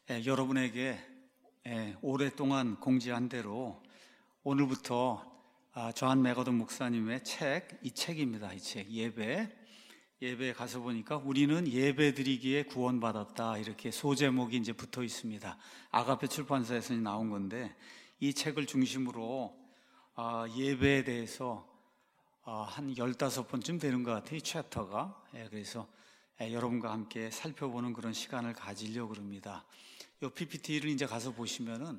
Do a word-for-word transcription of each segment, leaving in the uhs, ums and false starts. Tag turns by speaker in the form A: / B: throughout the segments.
A: 예, 여러분에게 예, 오랫동안 공지한 대로 오늘부터 아, 존 맥어던 목사님의 책, 이 책입니다. 이 책, 예배. 예배에 가서 보니까 우리는 예배 드리기에 구원받았다. 이렇게 소제목이 이제 붙어 있습니다. 아가페 출판사에서 나온 건데, 이 책을 중심으로 아, 예배에 대해서 아, 한 열다섯 번쯤 되는 것 같아요. 이 챕터가. 예, 그래서 예, 여러분과 함께 살펴보는 그런 시간을 가지려고 그럽니다. 이 피피티를 이제 가서 보시면은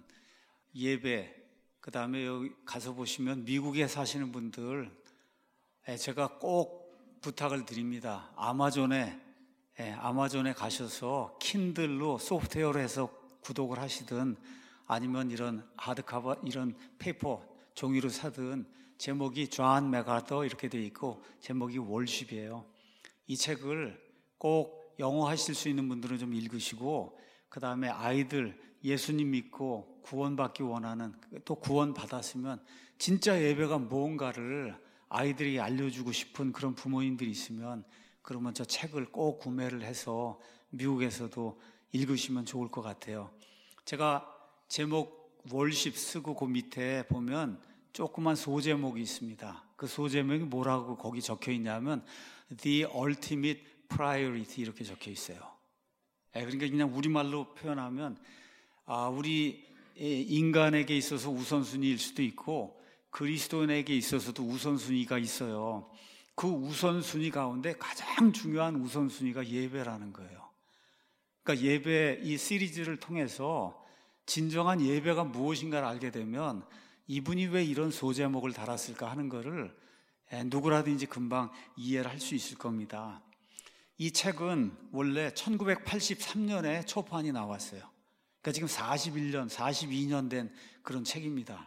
A: 예배, 그 다음에 여기 가서 보시면 미국에 사시는 분들, 예, 제가 꼭 부탁을 드립니다. 아마존에, 예, 아마존에 가셔서 킨들로 소프트웨어로 해서 구독을 하시든 아니면 이런 하드커버, 이런 페이퍼, 종이로 사든 제목이 존 맥아더 이렇게 되어 있고 제목이 월십이에요. 이 책을 꼭 영어 하실 수 있는 분들은 좀 읽으시고, 그 다음에 아이들 예수님 믿고 구원받기 원하는, 또 구원받았으면 진짜 예배가 뭔가를 아이들이 알려주고 싶은 그런 부모님들이 있으면 그러면 저 책을 꼭 구매를 해서 미국에서도 읽으시면 좋을 것 같아요. 제가 제목 월십 쓰고 그 밑에 보면 조그만 소제목이 있습니다. 그 소제목이 뭐라고 거기 적혀 있냐면 The Ultimate Priority 이렇게 적혀 있어요. 그러니까 그냥 우리말로 표현하면 아, 우리 인간에게 있어서 우선순위일 수도 있고 그리스도인에게 있어서도 우선순위가 있어요. 그 우선순위 가운데 가장 중요한 우선순위가 예배라는 거예요. 그러니까 예배 이 시리즈를 통해서 진정한 예배가 무엇인가를 알게 되면 이분이 왜 이런 소제목을 달았을까 하는 거를 누구라든지 금방 이해를 할 수 있을 겁니다. 이 책은 원래 천구백팔십삼 년에 초판이 나왔어요. 그러니까 지금 사십일 년, 사십이 년 된 그런 책입니다.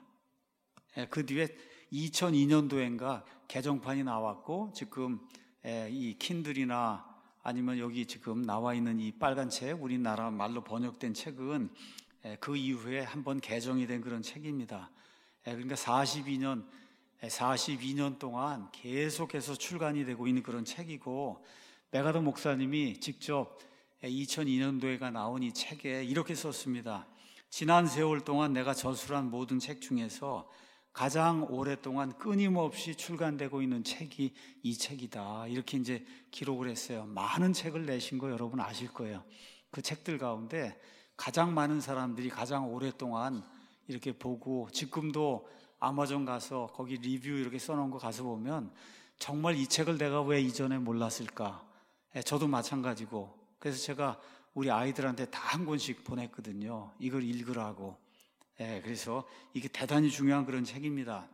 A: 그 뒤에 이천이 년도인가 개정판이 나왔고, 지금 이 킨들이나 아니면 여기 지금 나와 있는 이 빨간 책, 우리나라 말로 번역된 책은 그 이후에 한번 개정이 된 그런 책입니다. 그러니까 사십이 년, 사십이 년 동안 계속해서 출간이 되고 있는 그런 책이고, 맥아더 목사님이 직접 이천이 년도에가 나온 이 책에 이렇게 썼습니다. 지난 세월 동안 내가 저술한 모든 책 중에서 가장 오랫동안 끊임없이 출간되고 있는 책이 이 책이다. 이렇게 이제 기록을 했어요. 많은 책을 내신 거 여러분 아실 거예요. 그 책들 가운데 가장 많은 사람들이 가장 오랫동안 이렇게 보고, 지금도 아마존 가서 거기 리뷰 이렇게 써놓은 거 가서 보면 정말 이 책을 내가 왜 이전에 몰랐을까? 저도 마찬가지고, 그래서 제가 우리 아이들한테 다 한 권씩 보냈거든요. 이걸 읽으라고. 예, 그래서 이게 대단히 중요한 그런 책입니다.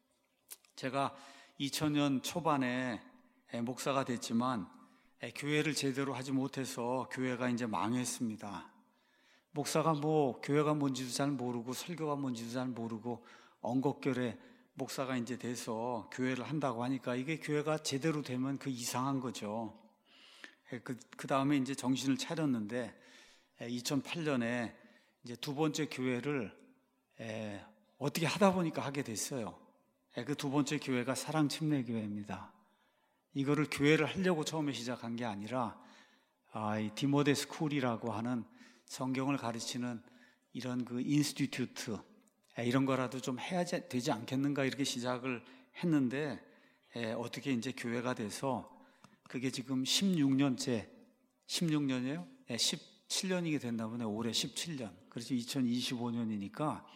A: 제가 이천 년 초반에 목사가 됐지만 교회를 제대로 하지 못해서 교회가 이제 망했습니다. 목사가 뭐 교회가 뭔지도 잘 모르고 설교가 뭔지도 잘 모르고 엉겁결에 목사가 이제 돼서 교회를 한다고 하니까 이게 교회가 제대로 되면 그 이상한 거죠. 그, 그 다음에 이제 정신을 차렸는데 이천팔 년에 이제 두 번째 교회를 에, 어떻게 하다 보니까 하게 됐어요. 그 두 번째 교회가 사랑침례교회입니다. 이거를 교회를 하려고 처음에 시작한 게 아니라 아, 이 디모데 스쿨이라고 하는 성경을 가르치는 이런 그 인스티튜트 이런 거라도 좀 해야 되지 않겠는가 이렇게 시작을 했는데 에, 어떻게 이제 교회가 돼서 그게 지금 십육 년째, 십육 년이에요? 네, 십칠 년이 됐나 보네. 올해 십칠 년. 그래서 이천이십오 년이니까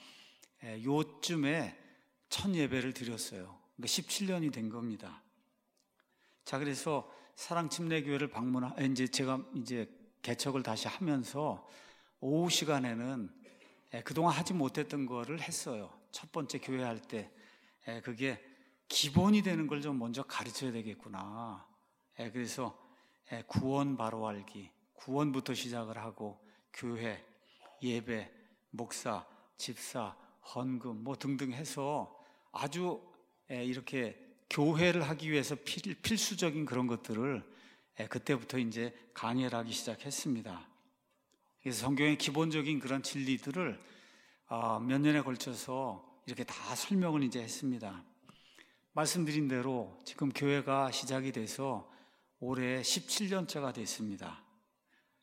A: 요쯤에 첫 예배를 드렸어요. 그러니까 십칠 년이 된 겁니다. 자, 그래서 사랑침례교회를 방문하, 이제 제가 이제 개척을 다시 하면서 오후 시간에는 그동안 하지 못했던 거를 했어요. 첫 번째 교회 할 때. 그게 기본이 되는 걸 좀 먼저 가르쳐야 되겠구나. 그래서 구원 바로 알기, 구원부터 시작을 하고 교회, 예배, 목사, 집사, 헌금 뭐 등등 해서 아주 이렇게 교회를 하기 위해서 필, 필수적인 그런 것들을 그때부터 이제 강의를 하기 시작했습니다. 그래서 성경의 기본적인 그런 진리들을 몇 년에 걸쳐서 이렇게 다 설명을 이제 했습니다. 말씀드린 대로 지금 교회가 시작이 돼서 올해 십칠 년째가 됐습니다.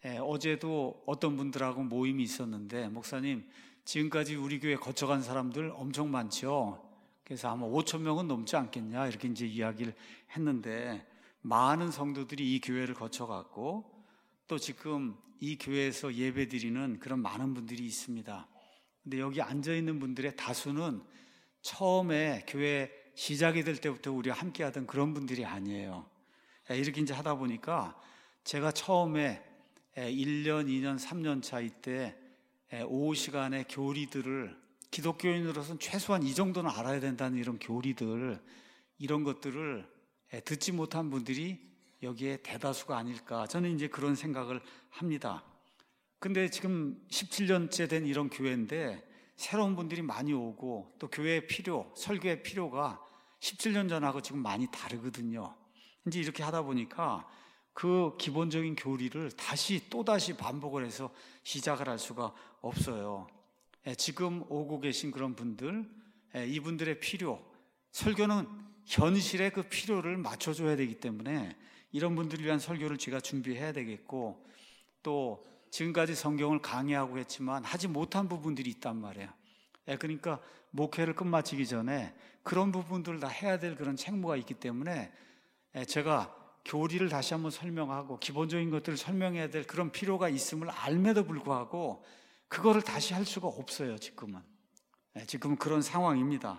A: 예, 어제도 어떤 분들하고 모임이 있었는데, 목사님, 지금까지 우리 교회 거쳐간 사람들 엄청 많죠. 그래서 아마 오천 명은 넘지 않겠냐, 이렇게 이제 이야기를 했는데, 많은 성도들이 이 교회를 거쳐갔고, 또 지금 이 교회에서 예배 드리는 그런 많은 분들이 있습니다. 근데 여기 앉아 있는 분들의 다수는 처음에 교회 시작이 될 때부터 우리가 함께 하던 그런 분들이 아니에요. 이렇게 이제 하다 보니까 제가 처음에 일 년, 이 년, 삼 년 차 이때 오후 시간에 교리들을 기독교인으로서는 최소한 이 정도는 알아야 된다는 이런 교리들, 이런 것들을 듣지 못한 분들이 여기에 대다수가 아닐까, 저는 이제 그런 생각을 합니다. 근데 지금 십칠 년째 된 이런 교회인데 새로운 분들이 많이 오고, 또 교회의 필요, 설교의 필요가 십칠 년 전하고 지금 많이 다르거든요. 이제 이렇게 하다 보니까 그 기본적인 교리를 다시 또다시 반복을 해서 시작을 할 수가 없어요. 지금 오고 계신 그런 분들, 이분들의 필요, 설교는 현실의 그 필요를 맞춰줘야 되기 때문에 이런 분들을 위한 설교를 제가 준비해야 되겠고, 또 지금까지 성경을 강의하고 했지만 하지 못한 부분들이 있단 말이에요. 그러니까 목회를 끝마치기 전에 그런 부분들을 다 해야 될 그런 책무가 있기 때문에 제가 교리를 다시 한번 설명하고 기본적인 것들을 설명해야 될 그런 필요가 있음을 알매도 불구하고 그거를 다시 할 수가 없어요. 지금은 지금은 그런 상황입니다.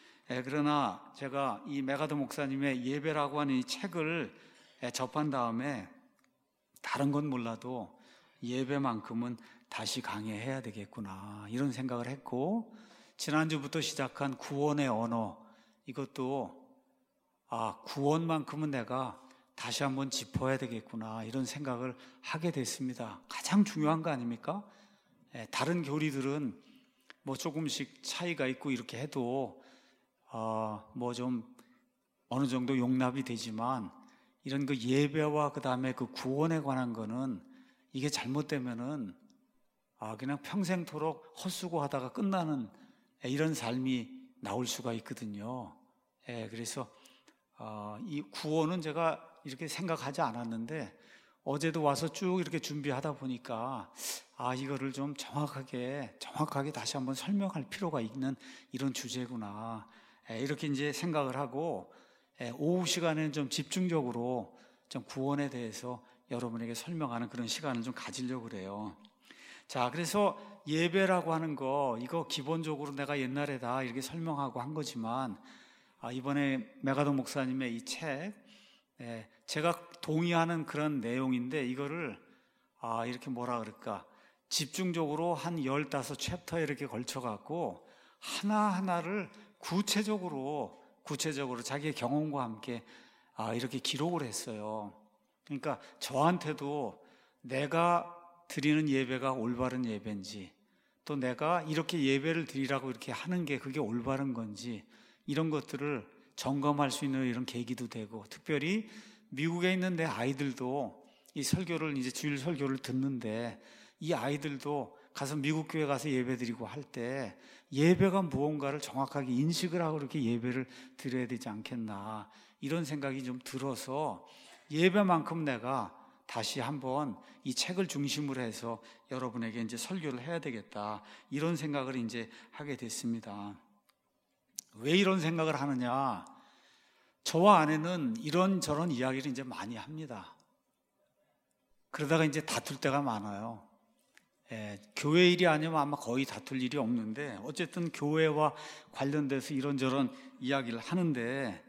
A: 그러나 제가 이 메가더 목사님의 예배라고 하는 이 책을 접한 다음에 다른 건 몰라도 예배만큼은 다시 강해해야 되겠구나, 이런 생각을 했고, 지난주부터 시작한 구원의 언어, 이것도 아, 구원만큼은 내가 다시 한번 짚어야 되겠구나, 이런 생각을 하게 됐습니다. 가장 중요한 거 아닙니까? 다른 교리들은 뭐 조금씩 차이가 있고 이렇게 해도 어, 뭐 좀 어느 정도 용납이 되지만, 이런 그 예배와 그 다음에 그 구원에 관한 거는 이게 잘못되면은 아, 그냥 평생토록 헛수고하다가 끝나는 이런 삶이 나올 수가 있거든요. 예, 그래서 어, 이 구원은 제가 이렇게 생각하지 않았는데 어제도 와서 쭉 이렇게 준비하다 보니까 아, 이거를 좀 정확하게 정확하게 다시 한번 설명할 필요가 있는 이런 주제구나, 예, 이렇게 이제 생각을 하고, 예, 오후 시간에는 좀 집중적으로 좀 구원에 대해서 여러분에게 설명하는 그런 시간을 좀 가지려고 그래요. 자, 그래서 예배라고 하는 거, 이거 기본적으로 내가 옛날에 다 이렇게 설명하고 한 거지만, 아, 이번에 메가더 목사님의 이 책, 예, 제가 동의하는 그런 내용인데 이거를 아, 이렇게 뭐라 그럴까, 집중적으로 한 열다섯 챕터에 이렇게 걸쳐갖고 하나하나를 구체적으로 구체적으로 자기의 경험과 함께 아, 이렇게 기록을 했어요. 그러니까 저한테도 내가 드리는 예배가 올바른 예배인지, 또 내가 이렇게 예배를 드리라고 이렇게 하는 게 그게 올바른 건지, 이런 것들을 점검할 수 있는 이런 계기도 되고, 특별히 미국에 있는 내 아이들도 이 설교를 이제 주일 설교를 듣는데, 이 아이들도 가서 미국 교회 가서 예배 드리고 할 때 예배가 무언가를 정확하게 인식을 하고 이렇게 예배를 드려야 되지 않겠나, 이런 생각이 좀 들어서 예배만큼 내가 다시 한번 이 책을 중심으로 해서 여러분에게 이제 설교를 해야 되겠다, 이런 생각을 이제 하게 됐습니다. 왜 이런 생각을 하느냐? 저와 아내는 이런저런 이야기를 이제 많이 합니다. 그러다가 이제 다툴 때가 많아요. 예, 교회 일이 아니면 아마 거의 다툴 일이 없는데, 어쨌든 교회와 관련돼서 이런저런 이야기를 하는데,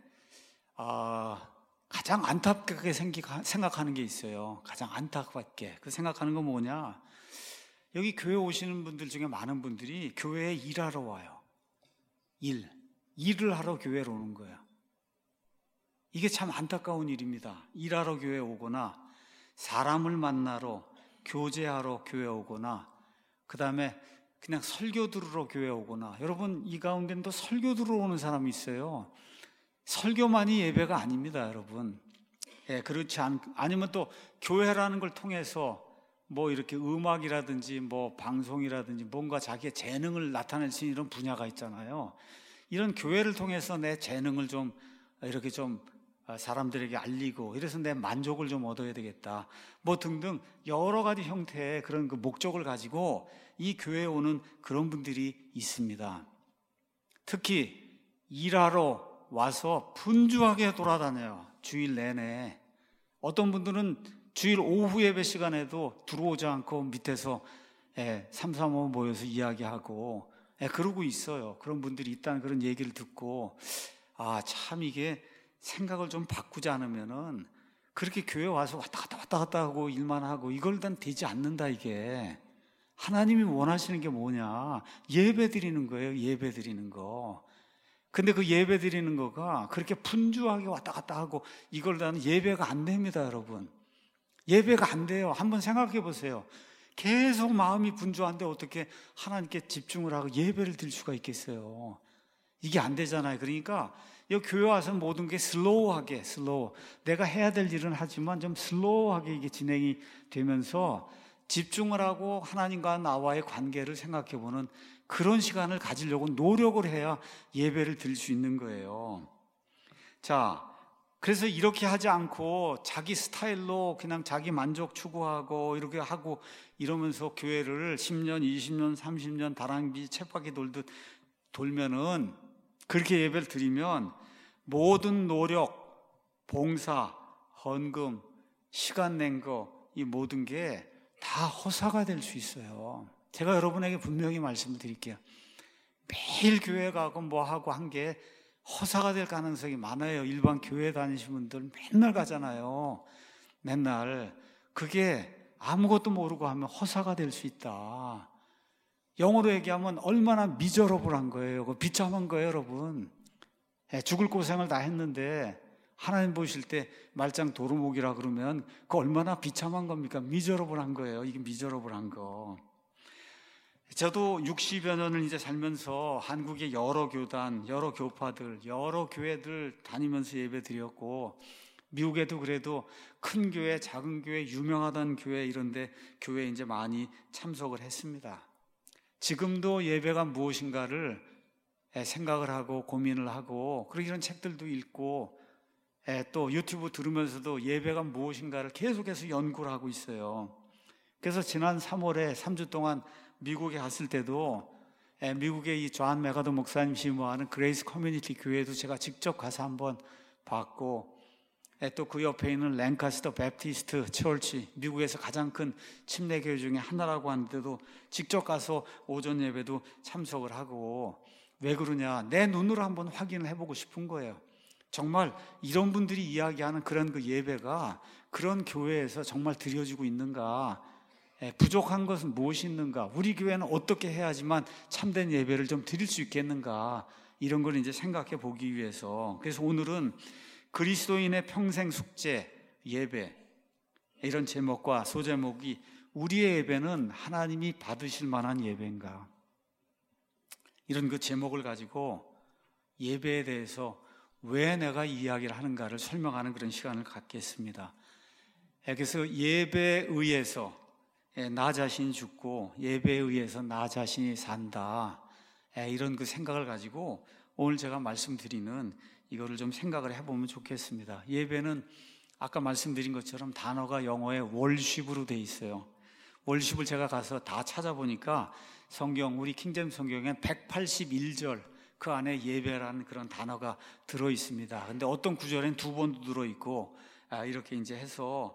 A: 아, 가장 안타깝게 생각하는 게 있어요. 가장 안타깝게 그 생각하는 건 뭐냐? 여기 교회 오시는 분들 중에 많은 분들이 교회에 일하러 와요. 일, 일을 하러 교회로 오는 거예요. 이게 참 안타까운 일입니다. 일하러 교회에 오거나 사람을 만나러, 교제하러 교회에 오거나, 그 다음에 그냥 설교 들으러 교회에 오거나. 여러분, 이 가운데는 또 설교 들으러 오는 사람이 있어요. 설교만이 예배가 아닙니다, 여러분. 예, 그렇지 않, 아니면 또 교회라는 걸 통해서 뭐 이렇게 음악이라든지 뭐 방송이라든지 뭔가 자기의 재능을 나타낼 수 있는 이런 분야가 있잖아요. 이런 교회를 통해서 내 재능을 좀 이렇게 좀 사람들에게 알리고 이래서 내 만족을 좀 얻어야 되겠다 뭐 등등 여러 가지 형태의 그런 그 목적을 가지고 이 교회에 오는 그런 분들이 있습니다. 특히 일하러 와서 분주하게 돌아다녀요. 주일 내내. 어떤 분들은 주일 오후 예배 시간에도 들어오지 않고 밑에서 예, 삼삼오오 모여서 이야기하고 예, 그러고 있어요. 그런 분들이 있다는 그런 얘기를 듣고 아, 참 이게 생각을 좀 바꾸지 않으면은 그렇게 교회 와서 왔다 갔다 왔다 갔다 하고 일만 하고 이걸 단 되지 않는다. 이게 하나님이 원하시는 게 뭐냐? 예배 드리는 거예요. 예배 드리는 거. 근데 그 예배 드리는 거가 그렇게 분주하게 왔다 갔다 하고 이걸 단 예배가 안 됩니다. 여러분, 예배가 안 돼요. 한번 생각해 보세요. 계속 마음이 분주한데 어떻게 하나님께 집중을 하고 예배를 드릴 수가 있겠어요? 이게 안 되잖아요. 그러니까 여기 교회 와서 모든 게 슬로우하게, 슬로우. 내가 해야 될 일은 하지만 좀 슬로우하게 이게 진행이 되면서 집중을 하고 하나님과 나와의 관계를 생각해 보는 그런 시간을 가지려고 노력을 해야 예배를 드릴 수 있는 거예요. 자, 그래서 이렇게 하지 않고 자기 스타일로 그냥 자기 만족 추구하고 이렇게 하고 이러면서 교회를 십 년, 이십 년, 삼십 년 다람쥐 쳇바퀴 돌듯 돌면은 그렇게 예배를 드리면 모든 노력, 봉사, 헌금, 시간 낸 거 이 모든 게 다 허사가 될 수 있어요. 제가 여러분에게 분명히 말씀을 드릴게요. 매일 교회 가고 뭐 하고 한 게 허사가 될 가능성이 많아요. 일반 교회 다니시는 분들 맨날 가잖아요. 맨날. 그게 아무것도 모르고 하면 허사가 될 수 있다. 영어로 얘기하면 얼마나 미저러블한 거예요. 그 비참한 거예요, 여러분. 죽을 고생을 다 했는데 하나님 보실 때 말짱 도루묵이라 그러면 그 얼마나 비참한 겁니까? 미저러블한 거예요. 이게 미저러블한 거. 저도 육십여 년을 이제 살면서 한국의 여러 교단, 여러 교파들, 여러 교회들 다니면서 예배 드렸고 미국에도 그래도 큰 교회, 작은 교회, 유명하던 교회 이런데 교회에 이제 많이 참석을 했습니다. 지금도 예배가 무엇인가를 생각을 하고 고민을 하고 그런 이런 책들도 읽고 또 유튜브 들으면서도 예배가 무엇인가를 계속해서 연구를 하고 있어요. 그래서 지난 삼월에 삼 주 동안 미국에 갔을 때도 미국의 이 존 메가더 목사님 심호하는 그레이스 커뮤니티 교회도 제가 직접 가서 한번 봤고 또 그 옆에 있는 랭카스터 베프티스트 처치, 미국에서 가장 큰 침례교회 중에 하나라고 하는데도 직접 가서 오전 예배도 참석을 하고 왜 그러냐? 내 눈으로 한번 확인을 해보고 싶은 거예요. 정말 이런 분들이 이야기하는 그런 그 예배가 그런 교회에서 정말 드려지고 있는가? 부족한 것은 무엇이 있는가? 우리 교회는 어떻게 해야지만 참된 예배를 좀 드릴 수 있겠는가? 이런 걸 이제 생각해 보기 위해서. 그래서 오늘은 그리스도인의 평생 숙제 예배 이런 제목과 소제목이 우리의 예배는 하나님이 받으실 만한 예배인가? 이런 그 제목을 가지고 예배에 대해서 왜 내가 이야기를 하는가를 설명하는 그런 시간을 갖겠습니다. 그래서 예배에 의해서 나 자신이 죽고 예배에 의해서 나 자신이 산다. 이런 그 생각을 가지고 오늘 제가 말씀드리는 이거를 좀 생각을 해보면 좋겠습니다. 예배는 아까 말씀드린 것처럼 단어가 영어에 월십으로 돼 있어요. 월십을 제가 가서 다 찾아보니까 성경, 우리 킹제임스 성경엔 백팔십일 절 그 안에 예배라는 그런 단어가 들어 있습니다. 근데 어떤 구절엔 두 번도 들어 있고 이렇게 이제 해서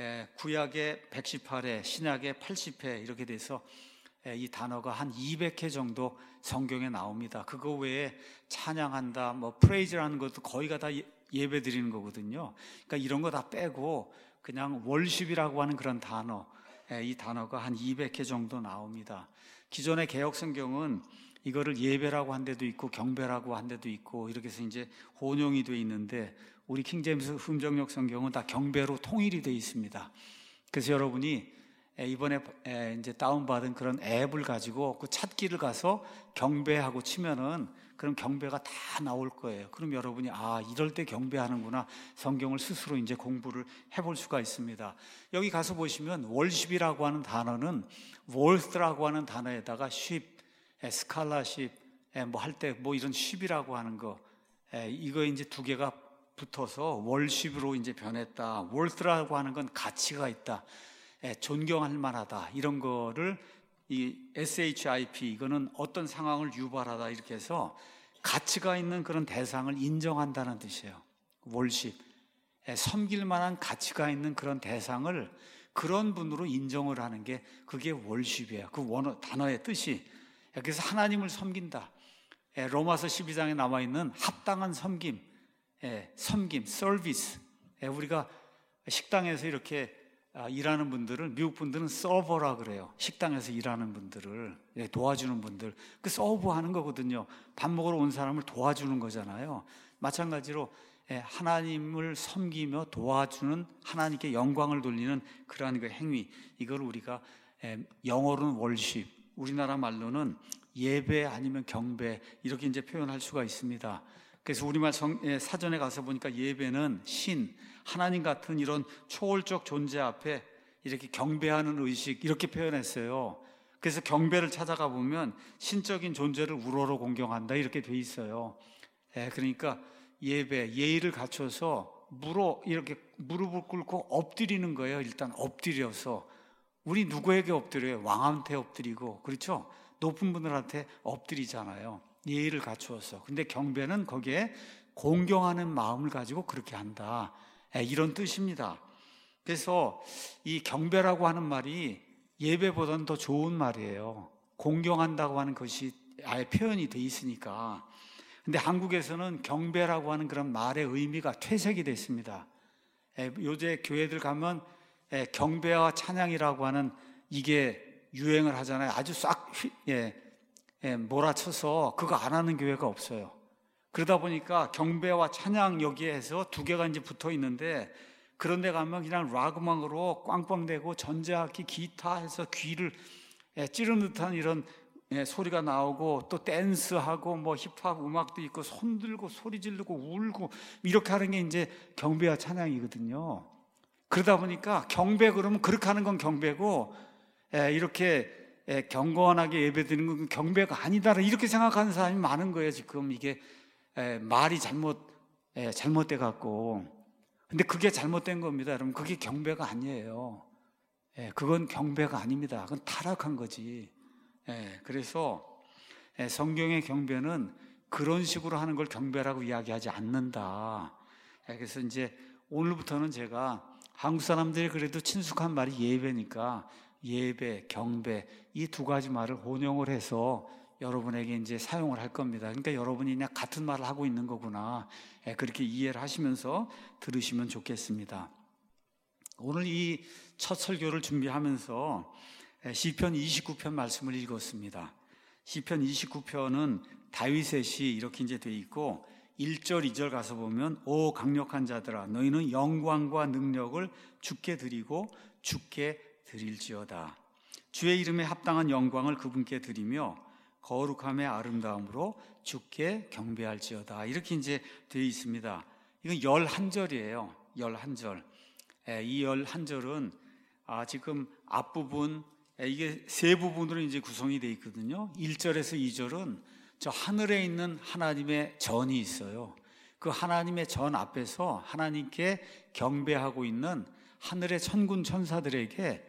A: 구약의 백십팔 회, 신약의 팔십 회 이렇게 돼서 이 단어가 한 이백 회 정도 성경에 나옵니다. 그거 외에 찬양한다, 뭐 프레이즈라는 것도 거의가 다 예배 드리는 거거든요. 그러니까 이런 거 다 빼고 그냥 월십이라고 하는 그런 단어, 이 단어가 한 이백 회 정도 나옵니다. 기존의 개역 성경은 이거를 예배라고 한 데도 있고 경배라고 한 데도 있고 이렇게 해서 이제 혼용이 돼 있는데 우리 킹제임스 흠정역 성경은 다 경배로 통일이 돼 있습니다. 그래서 여러분이 이번에 이제 다운받은 그런 앱을 가지고 그 찾기를 가서 경배하고 치면은 그럼 경배가 다 나올 거예요. 그럼 여러분이 아, 이럴 때 경배하는구나. 성경을 스스로 이제 공부를 해볼 수가 있습니다. 여기 가서 보시면 월십이라고 하는 단어는 worth라고 하는 단어에다가 sheep, 스칼라십, 뭐 할 때 뭐 이런 십이라고 하는 거, 이거 이제 두 개가 붙어서 월십으로 이제 변했다. 월스라고 하는 건 가치가 있다, 예, 존경할 만하다, 이런 거를 이 에스에이치아이피, 이거는 어떤 상황을 유발하다, 이렇게 해서 가치가 있는 그런 대상을 인정한다는 뜻이에요. 월십, 예, 섬길 만한 가치가 있는 그런 대상을 그런 분으로 인정을 하는 게 그게 월십이에요. 그 원어 단어의 뜻이. 그래서 하나님을 섬긴다. 예, 로마서 십이 장에 나와 있는 합당한 섬김, 예, 섬김, 서비스. 예, 우리가 식당에서 이렇게 아, 일하는 분들을, 미국 분들은 서버라 그래요. 식당에서 일하는 분들을, 예, 도와주는 분들, 그 서브하는 거거든요. 밥 먹으러 온 사람을 도와주는 거잖아요. 마찬가지로 예, 하나님을 섬기며 도와주는, 하나님께 영광을 돌리는 그러한 그 행위, 이걸 우리가 예, 영어로는 월십, 우리나라 말로는 예배 아니면 경배, 이렇게 이제 표현할 수가 있습니다. 그래서 우리말 성, 예, 사전에 가서 보니까 예배는 신, 하나님 같은 이런 초월적 존재 앞에 이렇게 경배하는 의식, 이렇게 표현했어요. 그래서 경배를 찾아가 보면 신적인 존재를 우러러 공경한다, 이렇게 돼 있어요. 예, 그러니까 예배, 예의를 갖춰서 무릎, 이렇게 무릎을 꿇고 엎드리는 거예요. 일단 엎드려서. 우리 누구에게 엎드려요? 왕한테 엎드리고, 그렇죠? 높은 분들한테 엎드리잖아요. 예의를 갖추어서. 근데 경배는 거기에 공경하는 마음을 가지고 그렇게 한다, 이런 뜻입니다. 그래서 이 경배라고 하는 말이 예배보다는 더 좋은 말이에요. 공경한다고 하는 것이 아예 표현이 돼 있으니까. 근데 한국에서는 경배라고 하는 그런 말의 의미가 퇴색이 됐습니다. 요새 교회들 가면 경배와 찬양이라고 하는 이게 유행을 하잖아요. 아주 싹 예, 예, 몰아쳐서 그거 안 하는 교회가 없어요. 그러다 보니까 경배와 찬양, 여기에 해서 두 개가 이제 붙어 있는데, 그런 데 가면 그냥 락 음악으로 꽝꽝대고 전자악기, 기타 해서 귀를 예, 찌르는 듯한 이런 예, 소리가 나오고, 또 댄스하고 뭐 힙합 음악도 있고, 손 들고 소리 지르고 울고 이렇게 하는 게 이제 경배와 찬양이거든요. 그러다 보니까 경배 그러면 그렇게 하는 건 경배고, 예, 이렇게 예, 경건하게 예배드리는 건 경배가 아니다, 이렇게 생각하는 사람이 많은 거예요. 지금 이게 예, 말이 잘못 예, 잘못돼 갖고. 근데 그게 잘못된 겁니다, 여러분. 그게 경배가 아니에요. 예, 그건 경배가 아닙니다. 그건 타락한 거지. 예, 그래서 예, 성경의 경배는 그런 식으로 하는 걸 경배라고 이야기하지 않는다. 예, 그래서 이제 오늘부터는 제가 한국 사람들이 그래도 친숙한 말이 예배니까 예배, 경배, 이 두 가지 말을 혼용을 해서 여러분에게 이제 사용을 할 겁니다. 그러니까 여러분이 그냥 같은 말을 하고 있는 거구나, 예, 그렇게 이해를 하시면서 들으시면 좋겠습니다. 오늘 이 첫 설교를 준비하면서 시편 이십구 편 말씀을 읽었습니다. 시편 이십구 편은 다윗의 시 이렇게 이제 돼 있고, 일 절, 이 절 가서 보면 오 강력한 자들아, 너희는 영광과 능력을 주께 드리고 주께 드릴지어다. 주의 이름에 합당한 영광을 그분께 드리며 거룩함의 아름다움으로 주께 경배할지어다. 이렇게 이제 되어 있습니다. 이건 열한 절이에요. 열한 절. 이 열한 절은 아, 지금 앞부분, 이게 세 부분으로 이제 구성이 되어 있거든요. 일 절에서 이 절은 저 하늘에 있는 하나님의 전이 있어요. 그 하나님의 전 앞에서 하나님께 경배하고 있는 하늘의 천군 천사들에게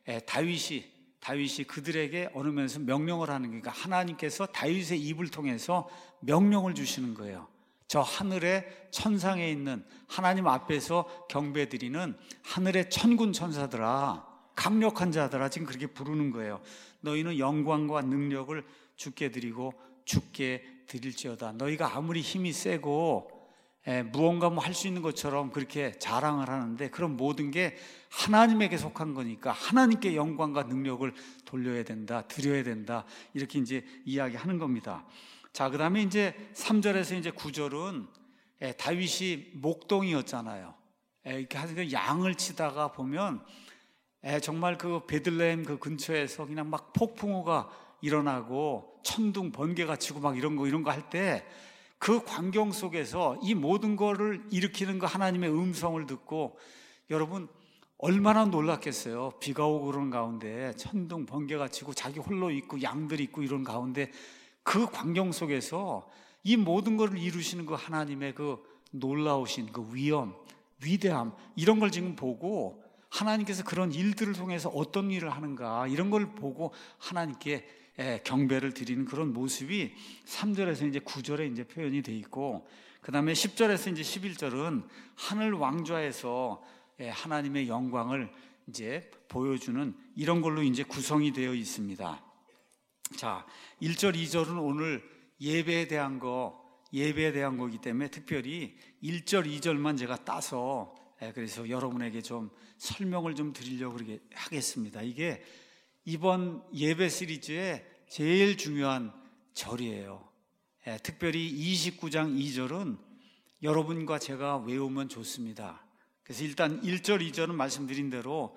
A: 다윗이 다윗이 그들에게 어느 면에서 명령을 하는 거니까, 하나님께서 다윗의 입을 통해서 명령을 주시는 거예요. 저 하늘의 천상에 있는 하나님 앞에서 경배드리는 하늘의 천군 천사들아, 강력한 자들아, 지금 그렇게 부르는 거예요. 너희는 영광과 능력을 주께 드리고 주께 드릴지어다. 너희가 아무리 힘이 세고 에, 무언가 뭐 할 수 있는 것처럼 그렇게 자랑을 하는데, 그런 모든 게 하나님에게 속한 거니까 하나님께 영광과 능력을 돌려야 된다, 드려야 된다, 이렇게 이제 이야기하는 겁니다. 자, 그 다음에 이제 삼 절에서 이제 구 절은 에, 다윗이 목동이었잖아요. 에, 이렇게 하여튼 양을 치다가 보면 에, 정말 그 베들레헴 그 근처에서 그냥 막 폭풍우가 일어나고 천둥 번개가 치고 막 이런 거 이런 거 할 때, 그 광경 속에서 이 모든 거를 일으키는 그 하나님의 음성을 듣고, 여러분 얼마나 놀랐겠어요. 비가 오고 그런 가운데 천둥 번개가 치고 자기 홀로 있고 양들이 있고 이런 가운데, 그 광경 속에서 이 모든 것을 이루시는 그 하나님의 그 놀라우신 그 위엄, 위대함, 이런 걸 지금 보고 하나님께서 그런 일들을 통해서 어떤 일을 하는가, 이런 걸 보고 하나님께 경배를 드리는 그런 모습이 삼 절에서 이제 구 절에 이제 표현이 돼 있고, 그 다음에 십 절에서 이제 십일 절은 하늘 왕좌에서 하나님의 영광을 이제 보여주는 이런 걸로 이제 구성이 되어 있습니다. 자, 일 절, 이 절은 오늘 예배에 대한 거, 예배에 대한 거기 때문에 특별히 일 절, 이 절만 제가 따서 그래서 여러분에게 좀 설명을 좀 드리려고 하겠습니다. 이게 이번 예배 시리즈의 제일 중요한 절이에요. 특별히 이십구 장 이 절은 여러분과 제가 외우면 좋습니다. 그래서 일단 일 절, 이 절은 말씀드린 대로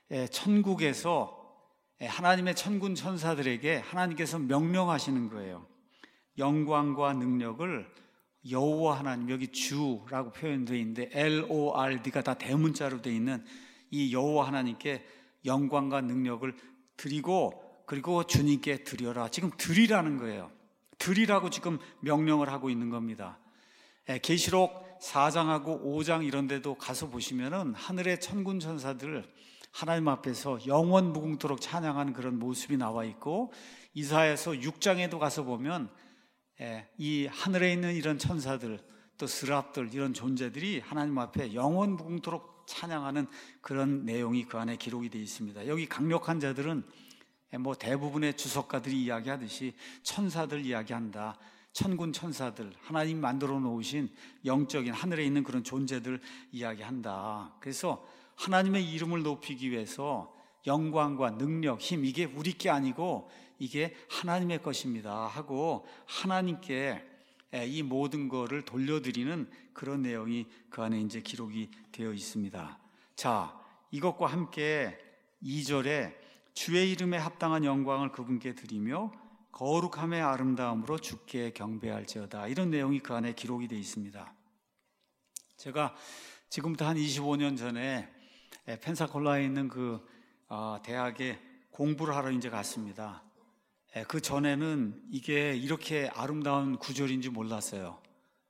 A: 천국에서 하나님의 천군 천사들에게 하나님께서 명령하시는 거예요. 영광과 능력을 여호와 하나님, 여기 주라고 표현되어 있는데 엘 오 알 디가 다 대문자로 되어 있는 이 여호와 하나님께 영광과 능력을 드리고, 그리고 주님께 드려라. 지금 드리라는 거예요. 드리라고 지금 명령을 하고 있는 겁니다. 계시록 사 장하고 오 장 이런 데도 가서 보시면은 하늘의 천군 천사들 하나님 앞에서 영원 무궁토록 찬양하는 그런 모습이 나와 있고, 이사야서 육 장에도 가서 보면 이 하늘에 있는 이런 천사들, 또 스랍들, 이런 존재들이 하나님 앞에 영원 무궁토록 찬양하는 그런 내용이 그 안에 기록이 되어 있습니다. 여기 강력한 자들은 뭐 대부분의 주석가들이 이야기하듯이 천사들 이야기한다. 천군 천사들, 하나님 만들어 놓으신 영적인 하늘에 있는 그런 존재들 이야기한다. 그래서 하나님의 이름을 높이기 위해서 영광과 능력, 힘, 이게 우리 게 아니고 이게 하나님의 것입니다 하고 하나님께 이 모든 거를 돌려드리는 그런 내용이 그 안에 이제 기록이 되어 있습니다. 자, 이것과 함께 이 절에 주의 이름에 합당한 영광을 그분께 드리며 거룩함의 아름다움으로 주께 경배할지어다, 이런 내용이 그 안에 기록이 되어 있습니다. 제가 지금부터 한 이십오 년 전에 펜사콜라에 있는 그 대학에 공부를 하러 이제 갔습니다. 그 전에는 이게 이렇게 아름다운 구절인지 몰랐어요.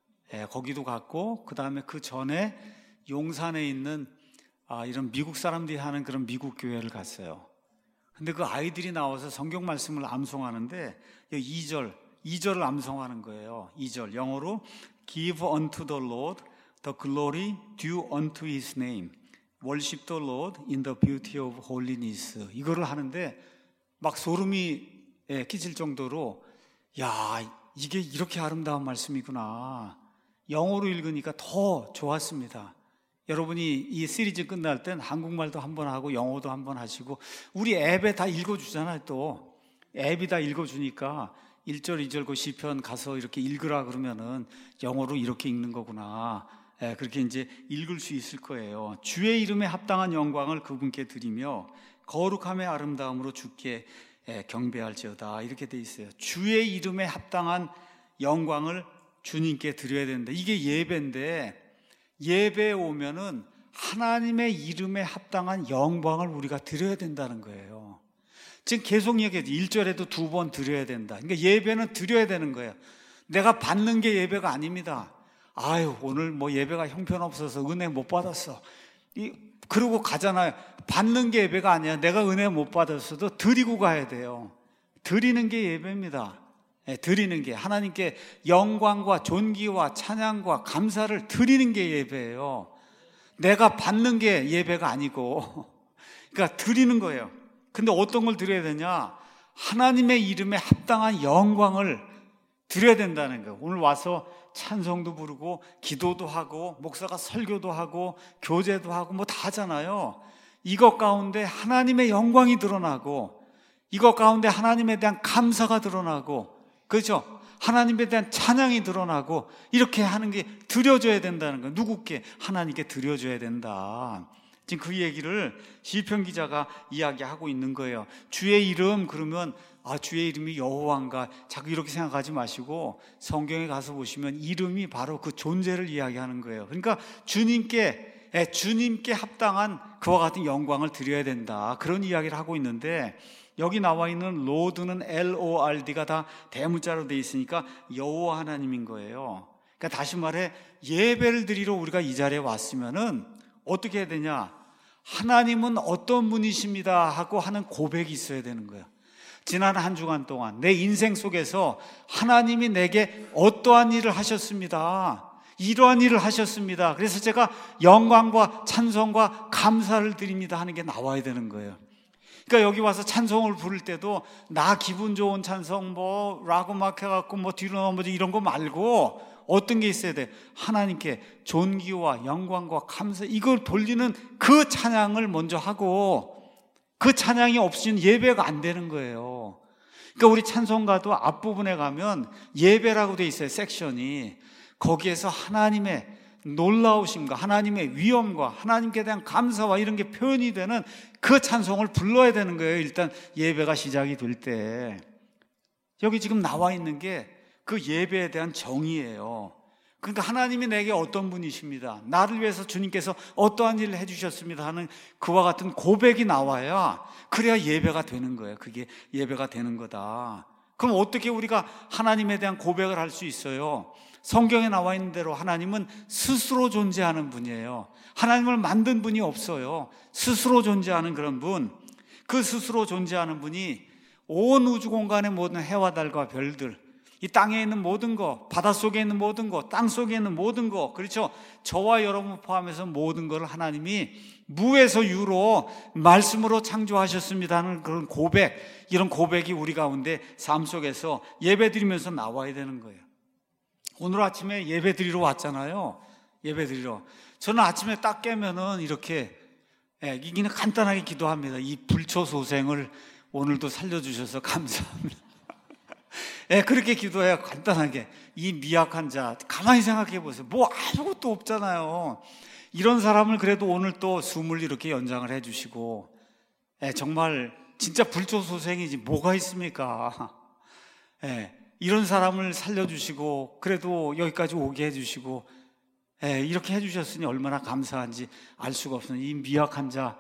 A: 거기도 갔고, 그 다음에 그 전에 용산에 있는 이런 미국 사람들이 하는 그런 미국 교회를 갔어요. 근데 그 아이들이 나와서 성경 말씀을 암송하는데 이 절, 이 절을 암송하는 거예요. 이 절 영어로 Give unto the Lord the glory due unto His name, Worship the Lord in the beauty of holiness, 이거를 하는데 막 소름이 끼칠 정도로, 야, 이게 이렇게 아름다운 말씀이구나. 영어로 읽으니까 더 좋았습니다. 여러분이 이 시리즈 끝날 땐 한국말도 한번 하고 영어도 한번 하시고, 우리 앱에 다 읽어주잖아요. 또 앱이 다 읽어주니까 일 절, 이 절 그 시편 가서 이렇게 읽으라 그러면은 영어로 이렇게 읽는 거구나, 그렇게 이제 읽을 수 있을 거예요. 주의 이름에 합당한 영광을 그분께 드리며 거룩함의 아름다움으로 주께 경배할지어다, 이렇게 돼 있어요. 주의 이름에 합당한 영광을 주님께 드려야 된다. 이게 예배인데, 예배에 오면은 하나님의 이름에 합당한 영광을 우리가 드려야 된다는 거예요. 지금 계속 얘기해도 일 절에도 두 번 드려야 된다. 그러니까 예배는 드려야 되는 거예요. 내가 받는 게 예배가 아닙니다. 아유, 오늘 뭐 예배가 형편없어서 은혜 못 받았어, 이, 그러고 가잖아요. 받는 게 예배가 아니야. 내가 은혜 못 받았어도 드리고 가야 돼요. 드리는 게 예배입니다. 드리는 게, 하나님께 영광과 존귀와 찬양과 감사를 드리는 게 예배예요. 내가 받는 게 예배가 아니고, 그러니까 드리는 거예요. 근데 어떤 걸 드려야 되냐? 하나님의 이름에 합당한 영광을 드려야 된다는 거예요. 오늘 와서 찬송도 부르고 기도도 하고 목사가 설교도 하고 교제도 하고 뭐 다 하잖아요. 이것 가운데 하나님의 영광이 드러나고, 이것 가운데 하나님에 대한 감사가 드러나고, 그렇죠? 하나님에 대한 찬양이 드러나고, 이렇게 하는 게 드려져야 된다는 거예요. 누구께? 하나님께 드려줘야 된다. 지금 그 얘기를 시편 기자가 이야기하고 있는 거예요. 주의 이름 그러면 아, 주의 이름이 여호와인가, 자꾸 이렇게 생각하지 마시고 성경에 가서 보시면 이름이 바로 그 존재를 이야기하는 거예요. 그러니까 주님께 주님께 합당한 그와 같은 영광을 드려야 된다, 그런 이야기를 하고 있는데, 여기 나와 있는 로드는 엘 오 알 디가 다 대문자로 되어 있으니까 여호와 하나님인 거예요. 그러니까 다시 말해 예배를 드리러 우리가 이 자리에 왔으면은 어떻게 해야 되냐? 하나님은 어떤 분이십니다 하고 하는 고백이 있어야 되는 거예요. 지난 한 주간 동안 내 인생 속에서 하나님이 내게 어떠한 일을 하셨습니다. 이러한 일을 하셨습니다. 그래서 제가 영광과 찬송과 감사를 드립니다 하는 게 나와야 되는 거예요. 그러니까 여기 와서 찬송을 부를 때도 나 기분 좋은 찬송 뭐 라고 막 해갖고 뭐 뒤로 넘어지 이런 거 말고 어떤 게 있어야 돼? 하나님께 존귀와 영광과 감사 이걸 돌리는 그 찬양을 먼저 하고 그 찬양이 없이는 예배가 안 되는 거예요. 그러니까 우리 찬송가도 앞부분에 가면 예배라고 돼 있어요. 섹션이. 거기에서 하나님의 놀라우심과 하나님의 위엄과 하나님께 대한 감사와 이런 게 표현이 되는 그 찬송을 불러야 되는 거예요. 일단 예배가 시작이 될 때. 여기 지금 나와 있는 게 그 예배에 대한 정의예요. 그러니까 하나님이 내게 어떤 분이십니다. 나를 위해서 주님께서 어떠한 일을 해주셨습니다 하는 그와 같은 고백이 나와야 그래야 예배가 되는 거예요. 그게 예배가 되는 거다. 그럼 어떻게 우리가 하나님에 대한 고백을 할 수 있어요? 성경에 나와 있는 대로 하나님은 스스로 존재하는 분이에요. 하나님을 만든 분이 없어요. 스스로 존재하는 그런 분. 그 스스로 존재하는 분이 온 우주 공간의 모든 해와 달과 별들, 이 땅에 있는 모든 거, 바닷속에 있는 모든 거, 땅속에 있는 모든 거, 그렇죠? 저와 여러분 포함해서 모든 걸 하나님이 무에서 유로 말씀으로 창조하셨습니다 하는 그런 고백, 이런 고백이 우리 가운데 삶 속에서 예배 드리면서 나와야 되는 거예요. 오늘 아침에 예배 드리러 왔잖아요. 예배 드리러. 저는 아침에 딱 깨면은 이렇게 예, 이기는 간단하게 기도합니다. 이 불초소생을 오늘도 살려주셔서 감사합니다. 예, 그렇게 기도해요. 간단하게. 이 미약한 자, 가만히 생각해 보세요. 뭐 아무것도 없잖아요. 이런 사람을 그래도 오늘 또 숨을 이렇게 연장을 해주시고, 예, 정말 진짜 불초소생이지 뭐가 있습니까? 예, 이런 사람을 살려주시고, 그래도 여기까지 오게 해주시고, 예, 이렇게 해주셨으니 얼마나 감사한지 알 수가 없어요. 이 미약한 자,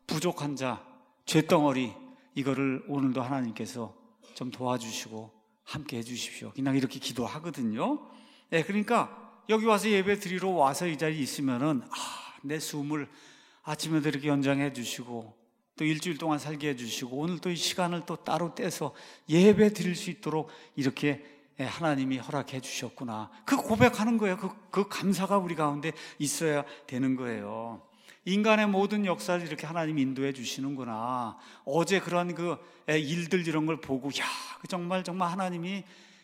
A: 부족한 자, 죄덩어리, 이거를 오늘도 하나님께서 좀 도와주시고, 함께 해주십시오. 그냥 이렇게 기도하거든요. 네, 그러니까 여기 와서 예배 드리러 와서 이 자리에 있으면은 아, 내 숨을 아침에도 이렇게 연장해 주시고 또 일주일 동안 살게 해주시고 오늘 또 이 시간을 또 따로 떼서 예배 드릴 수 있도록 이렇게 하나님이 허락해 주셨구나. 그 고백하는 거예요. 그, 그 감사가 우리 가운데 있어야 되는 거예요. 인간의 모든 역사를 이렇게 하나님이 인도해 주시는구나. 어제 그런 그 일들 이런 걸 보고 야, 정말 정말 하나님이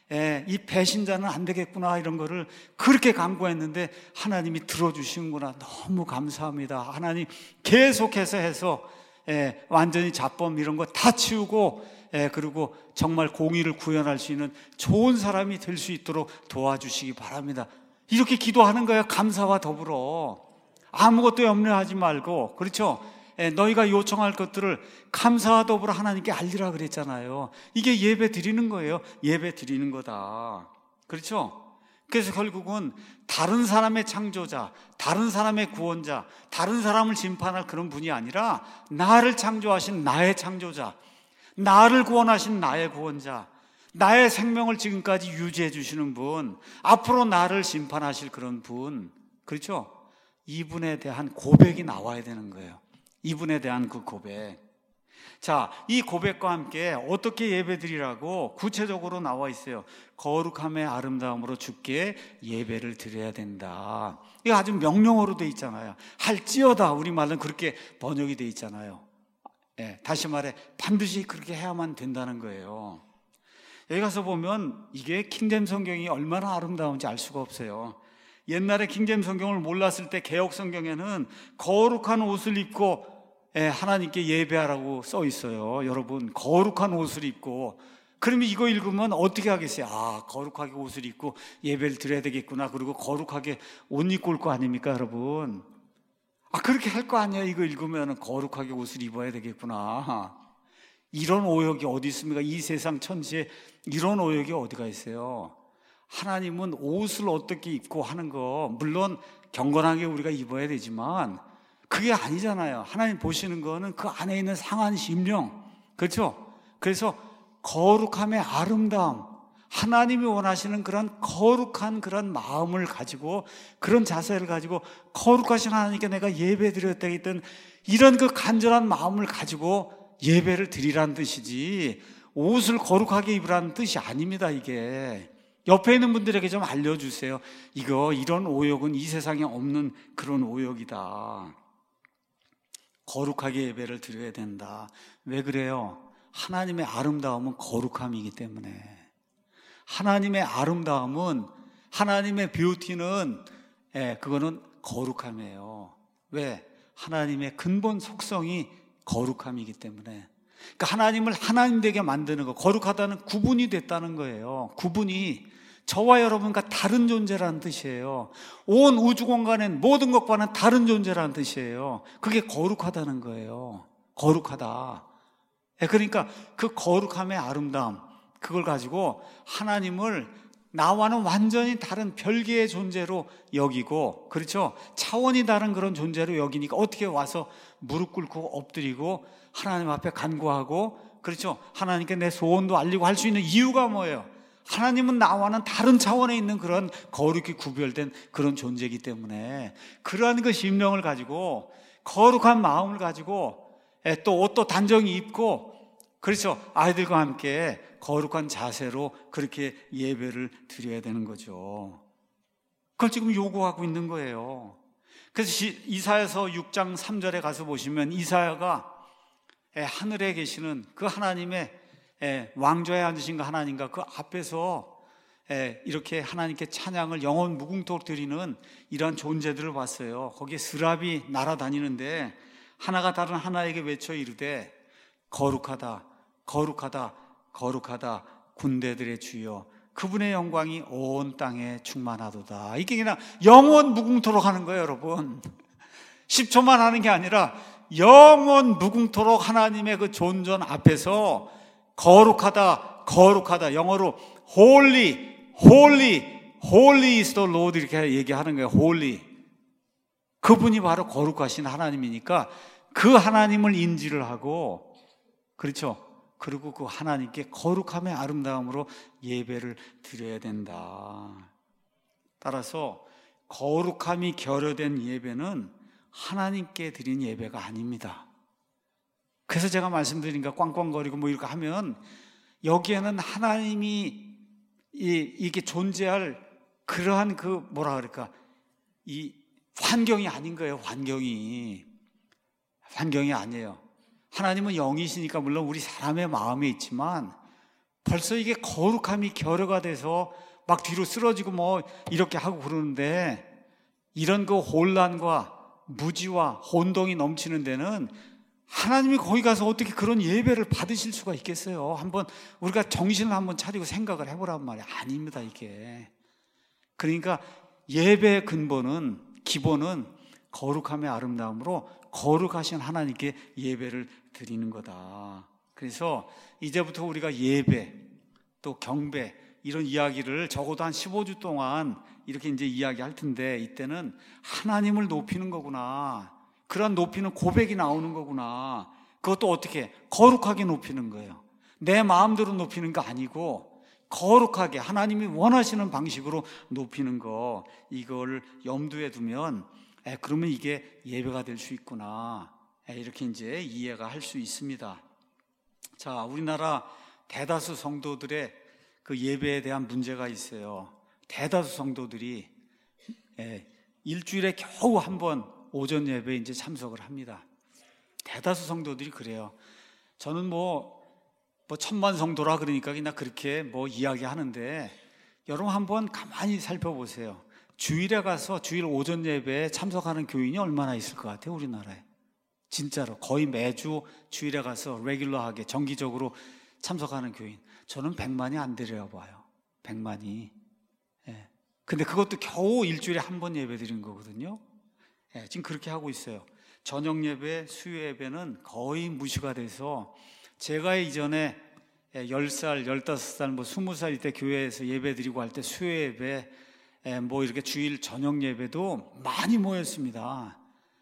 A: 이 배신자는 안 되겠구나 이런 거를 그렇게 간구했는데 하나님이 들어주시는구나. 너무 감사합니다. 하나님 계속해서 해서 완전히 자범 이런 거 다 치우고 그리고 정말 공의를 구현할 수 있는 좋은 사람이 될 수 있도록 도와주시기 바랍니다. 이렇게 기도하는 거예요. 감사와 더불어. 아무것도 염려하지 말고, 그렇죠? 예, 너희가 요청할 것들을 감사와 더불어 하나님께 알리라 그랬잖아요. 이게 예배 드리는 거예요. 예배 드리는 거다. 그렇죠? 그래서 결국은 다른 사람의 창조자, 다른 사람의 구원자, 다른 사람을 심판할 그런 분이 아니라 나를 창조하신 나의 창조자, 나를 구원하신 나의 구원자, 나의 생명을 지금까지 유지해 주시는 분, 앞으로 나를 심판하실 그런 분, 그렇죠? 이분에 대한 고백이 나와야 되는 거예요. 이분에 대한 그 고백. 자, 이 고백과 함께 어떻게 예배드리라고 구체적으로 나와 있어요. 거룩함의 아름다움으로 주께 예배를 드려야 된다. 이거 아주 명령어로 돼 있잖아요. 할지어다, 우리말은 그렇게 번역이 돼 있잖아요. 네, 다시 말해 반드시 그렇게 해야만 된다는 거예요. 여기 가서 보면 이게 킹제임스 성경이 얼마나 아름다운지 알 수가 없어요. 옛날에 킹제임스 성경을 몰랐을 때 개역 성경에는 거룩한 옷을 입고 하나님께 예배하라고 써 있어요. 여러분, 거룩한 옷을 입고. 그러면 이거 읽으면 어떻게 하겠어요? 아, 거룩하게 옷을 입고 예배를 드려야 되겠구나. 그리고 거룩하게 옷 입고 올 거 아닙니까, 여러분? 아, 그렇게 할 거 아니에요. 이거 읽으면 거룩하게 옷을 입어야 되겠구나. 이런 오역이 어디 있습니까? 이 세상 천지에 이런 오역이 어디가 있어요? 하나님은 옷을 어떻게 입고 하는 거 물론 경건하게 우리가 입어야 되지만 그게 아니잖아요. 하나님 보시는 거는 그 안에 있는 상한 심령, 그렇죠? 그래서 거룩함의 아름다움, 하나님이 원하시는 그런 거룩한 그런 마음을 가지고, 그런 자세를 가지고 거룩하신 하나님께 내가 예배 드렸다 했던 이런 그 간절한 마음을 가지고 예배를 드리라는 뜻이지, 옷을 거룩하게 입으라는 뜻이 아닙니다. 이게 옆에 있는 분들에게 좀 알려주세요. 이거 이런 오역은 이 세상에 없는 그런 오역이다. 거룩하게 예배를 드려야 된다. 왜 그래요? 하나님의 아름다움은 거룩함이기 때문에. 하나님의 아름다움은, 하나님의 뷰티는, 예, 그거는 거룩함이에요. 왜? 하나님의 근본 속성이 거룩함이기 때문에. 그러니까 하나님을 하나님 되게 만드는 거, 거룩하다는 구분이 됐다는 거예요. 구분이 저와 여러분과 다른 존재라는 뜻이에요. 온 우주 공간엔 모든 것과는 다른 존재라는 뜻이에요. 그게 거룩하다는 거예요. 거룩하다. 그러니까 그 거룩함의 아름다움, 그걸 가지고 하나님을 나와는 완전히 다른 별개의 존재로 여기고, 그렇죠? 차원이 다른 그런 존재로 여기니까 어떻게 와서 무릎 꿇고 엎드리고 하나님 앞에 간구하고, 그렇죠? 하나님께 내 소원도 알리고 할 수 있는 이유가 뭐예요? 하나님은 나와는 다른 차원에 있는 그런 거룩히 구별된 그런 존재이기 때문에, 그러한 그 심령을 가지고, 거룩한 마음을 가지고, 또 옷도 단정히 입고, 그렇죠, 아이들과 함께 거룩한 자세로 그렇게 예배를 드려야 되는 거죠. 그걸 지금 요구하고 있는 거예요. 그래서 이사야서 육 장 삼 절에 가서 보시면, 이사야가 하늘에 계시는 그 하나님의 왕좌에 앉으신 그 하나님과 그 앞에서 이렇게 하나님께 찬양을 영원 무궁토록 드리는 이러한 존재들을 봤어요. 거기에 스랍이 날아다니는데 하나가 다른 하나에게 외쳐 이르되 거룩하다, 거룩하다, 거룩하다, 군대들의 주여, 그분의 영광이 온 땅에 충만하도다. 이게 그냥 영원 무궁토록 하는 거예요, 여러분. 십 초만 하는 게 아니라 영원 무궁토록 하나님의 그 존전 앞에서 거룩하다, 거룩하다, 영어로 holy, holy, holy is the Lord 이렇게 얘기하는 거예요. holy. 그분이 바로 거룩하신 하나님이니까 그 하나님을 인지를 하고, 그렇죠? 그리고 그 하나님께 거룩함의 아름다움으로 예배를 드려야 된다. 따라서 거룩함이 결여된 예배는 하나님께 드린 예배가 아닙니다. 그래서 제가 말씀드리니까 꽝꽝거리고 뭐 이렇게 하면 여기에는 하나님이 이, 이게 존재할 그러한 그 뭐라 그럴까, 이 환경이 아닌 거예요. 환경이 환경이 아니에요. 하나님은 영이시니까 물론 우리 사람의 마음에 있지만 벌써 이게 거룩함이 결여가 돼서 막 뒤로 쓰러지고 뭐 이렇게 하고 그러는데, 이런 그 혼란과 무지와 혼동이 넘치는 데는 하나님이 거기 가서 어떻게 그런 예배를 받으실 수가 있겠어요? 한번 우리가 정신을 한번 차리고 생각을 해보란 말이에요. 아닙니다, 이게. 그러니까 예배의 근본은, 기본은 거룩함의 아름다움으로 거룩하신 하나님께 예배를 드리는 거다. 그래서 이제부터 우리가 예배, 또 경배, 이런 이야기를 적어도 한 십오 주 동안 이렇게 이제 이야기할 텐데, 이때는 하나님을 높이는 거구나, 그런 높이는 고백이 나오는 거구나. 그것도 어떻게? 거룩하게 높이는 거예요. 내 마음대로 높이는 거 아니고 거룩하게 하나님이 원하시는 방식으로 높이는 거, 이걸 염두에 두면 에, 그러면 이게 예배가 될 수 있구나, 에, 이렇게 이제 이해가 할 수 있습니다. 자, 우리나라 대다수 성도들의 그 예배에 대한 문제가 있어요. 대다수 성도들이 에, 일주일에 겨우 한 번 오전 예배에 이제 참석을 합니다. 대다수 성도들이 그래요. 저는 뭐, 뭐 천만 성도라 그러니까 그냥 그렇게 뭐 이야기하는데, 여러분 한번 가만히 살펴보세요. 주일에 가서 주일 오전 예배에 참석하는 교인이 얼마나 있을 것 같아요, 우리나라에? 진짜로 거의 매주 주일에 가서 레귤러하게 정기적으로 참석하는 교인, 저는 백만이 안 되려 봐요. 백만이. 예. 근데 그것도 겨우 일주일에 한 번 예배 드리는 거거든요. 예, 지금 그렇게 하고 있어요. 저녁 예배, 수요 예배는 거의 무시가 돼서, 제가 이전에 열 살, 열다섯 살, 뭐 스무 살 때 교회에서 예배 드리고 할 때 수요 예배, 뭐 이렇게 주일 저녁 예배도 많이 모였습니다.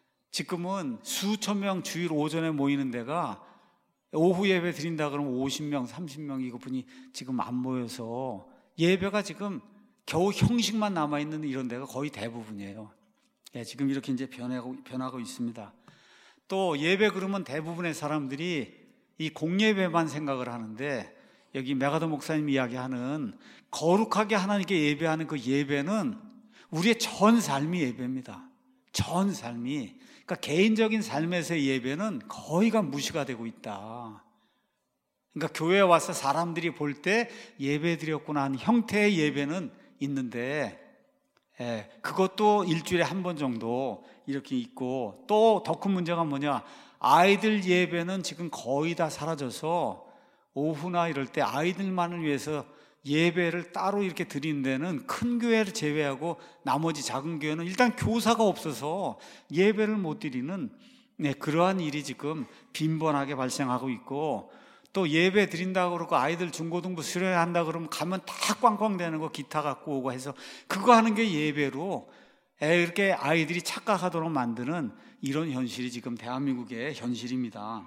A: 지금은 수천 명 주일 오전에 모이는 데가 오후 예배 드린다 그러면 오십 명, 삼십 명 이것뿐이 지금 안 모여서 예배가 지금 겨우 형식만 남아있는 이런 데가 거의 대부분이에요. 예, 지금 이렇게 이제 변하고, 변하고 있습니다. 또 예배 그러면 대부분의 사람들이 이 공예배만 생각을 하는데, 여기 메가더 목사님이 이야기하는 거룩하게 하나님께 예배하는 그 예배는 우리의 전 삶이 예배입니다. 전 삶이. 그러니까 개인적인 삶에서의 예배는 거의가 무시가 되고 있다. 그러니까 교회에 와서 사람들이 볼 때 예배 드렸구나 하는 형태의 예배는 있는데, 예, 그것도 일주일에 한 번 정도 이렇게 있고, 또 더 큰 문제가 뭐냐, 아이들 예배는 지금 거의 다 사라져서 오후나 이럴 때 아이들만을 위해서 예배를 따로 이렇게 드리는 데는 큰 교회를 제외하고 나머지 작은 교회는 일단 교사가 없어서 예배를 못 드리는, 네, 그러한 일이 지금 빈번하게 발생하고 있고, 또 예배 드린다고 그러고 아이들 중고등부 수련한다 그러면 가면 다 꽝꽝 되는 거 기타 갖고 오고 해서 그거 하는 게 예배로 이렇게 아이들이 착각하도록 만드는 이런 현실이 지금 대한민국의 현실입니다.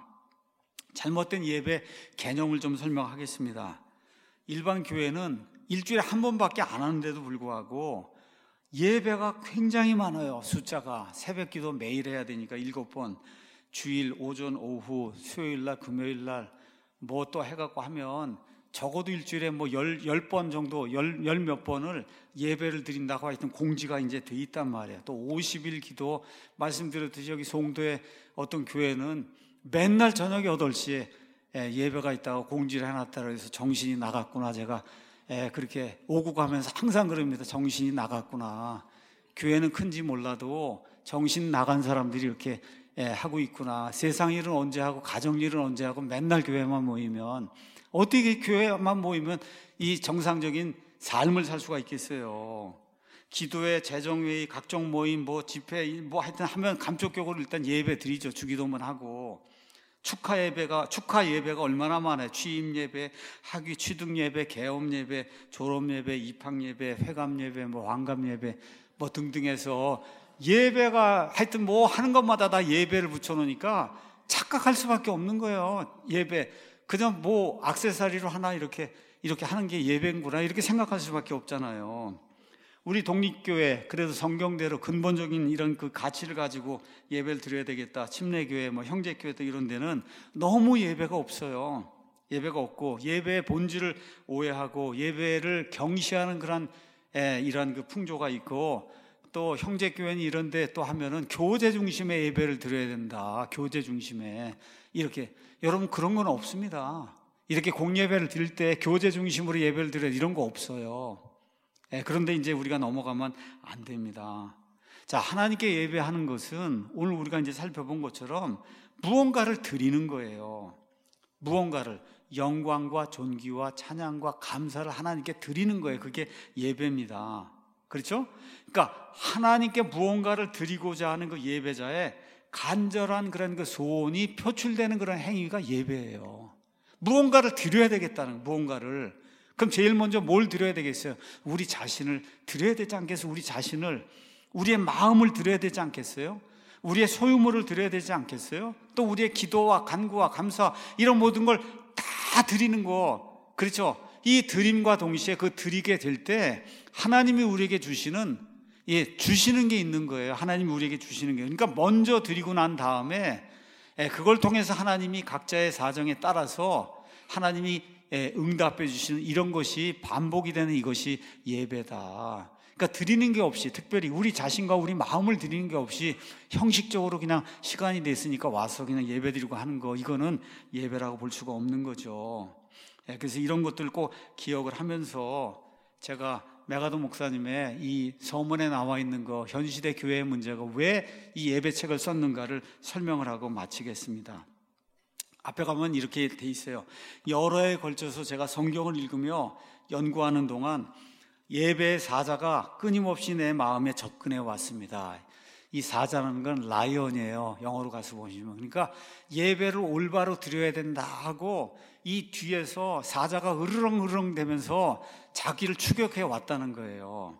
A: 잘못된 예배 개념을 좀 설명하겠습니다. 일반 교회는 일주일에 한 번밖에 안 하는데도 불구하고 예배가 굉장히 많아요. 숫자가 새벽 기도 매일 해야 되니까 일곱 번, 주일 오전 오후 수요일날 금요일날 뭐 또 해갖고 하면 적어도 일주일에 뭐 열, 열 번 정도, 열, 열 몇 번을 예배를 드린다고 하여튼 공지가 이제 돼 있단 말이에요. 또 오십 일 기도, 말씀드렸듯이 여기 송도의 어떤 교회는 맨날 저녁 여덟 시에 예배가 있다고 공지를 해놨다고 해서 정신이 나갔구나. 제가 그렇게 오고 가면서 항상 그럽니다. 정신이 나갔구나. 교회는 큰지 몰라도 정신 나간 사람들이 이렇게 하고 있구나. 세상 일은 언제 하고 가정 일은 언제 하고 맨날 교회만 모이면 어떻게 교회만 모이면 이 정상적인 삶을 살 수가 있겠어요. 기도회, 재정회의, 각종 모임, 뭐 집회, 뭐 하여튼 하면 감쪽격으로 일단 예배 드리죠. 주기도문 하고. 축하 예배가, 축하 예배가 얼마나 많아요. 취임 예배, 학위 취득 예배, 개업 예배, 졸업 예배, 입학 예배, 회감 예배, 뭐 환갑 예배, 뭐 등등 해서 예배가 하여튼 뭐 하는 것마다 다 예배를 붙여놓으니까 착각할 수밖에 없는 거예요. 예배. 그냥 뭐 액세서리로 하나 이렇게, 이렇게 하는 게 예배인구나 이렇게 생각할 수밖에 없잖아요. 우리 독립교회, 그래도 성경대로 근본적인 이런 그 가치를 가지고 예배를 드려야 되겠다. 침례교회, 뭐 형제교회 등 이런 데는 너무 예배가 없어요. 예배가 없고, 예배의 본질을 오해하고, 예배를 경시하는 그런, 에, 이런 그 풍조가 있고, 또 형제교회는 이런 데 또 하면은 교제 중심의 예배를 드려야 된다. 교제 중심에. 이렇게. 여러분, 그런 건 없습니다. 이렇게 공예배를 드릴 때 교제 중심으로 예배를 드려야 이런 거 없어요. 예, 그런데 이제 우리가 넘어가면 안 됩니다. 자, 하나님께 예배하는 것은 오늘 우리가 이제 살펴본 것처럼 무언가를 드리는 거예요. 무언가를 영광과 존귀와 찬양과 감사를 하나님께 드리는 거예요. 그게 예배입니다. 그렇죠? 그러니까 하나님께 무언가를 드리고자 하는 그 예배자의 간절한 그런 그 소원이 표출되는 그런 행위가 예배예요. 무언가를 드려야 되겠다는, 무언가를. 그럼 제일 먼저 뭘 드려야 되겠어요? 우리 자신을 드려야 되지 않겠어요? 우리 자신을, 우리의 마음을 드려야 되지 않겠어요? 우리의 소유물을 드려야 되지 않겠어요? 또 우리의 기도와 간구와 감사 이런 모든 걸 다 드리는 거, 그렇죠? 이 드림과 동시에 그 드리게 될 때 하나님이 우리에게 주시는, 예, 주시는 게 있는 거예요. 하나님이 우리에게 주시는 게. 그러니까 먼저 드리고 난 다음에 그걸 통해서 하나님이 각자의 사정에 따라서 하나님이 응답해 주시는 이런 것이 반복이 되는 이것이 예배다. 그러니까 드리는 게 없이, 특별히 우리 자신과 우리 마음을 드리는 게 없이 형식적으로 그냥 시간이 됐으니까 와서 그냥 예배 드리고 하는 거, 이거는 예배라고 볼 수가 없는 거죠. 그래서 이런 것들 꼭 기억을 하면서 제가 메가더 목사님의 이 서문에 나와 있는 거, 현시대 교회의 문제가 왜 이 예배책을 썼는가를 설명을 하고 마치겠습니다. 앞에 가면 이렇게 돼 있어요. 여러 해에 걸쳐서 제가 성경을 읽으며 연구하는 동안 예배의 사자가 끊임없이 내 마음에 접근해 왔습니다. 이 사자라는 건 라이언이에요. 영어로 가서 보시면. 그러니까 예배를 올바로 드려야 된다 하고 이 뒤에서 사자가 으르렁으르렁 되면서 자기를 추격해 왔다는 거예요.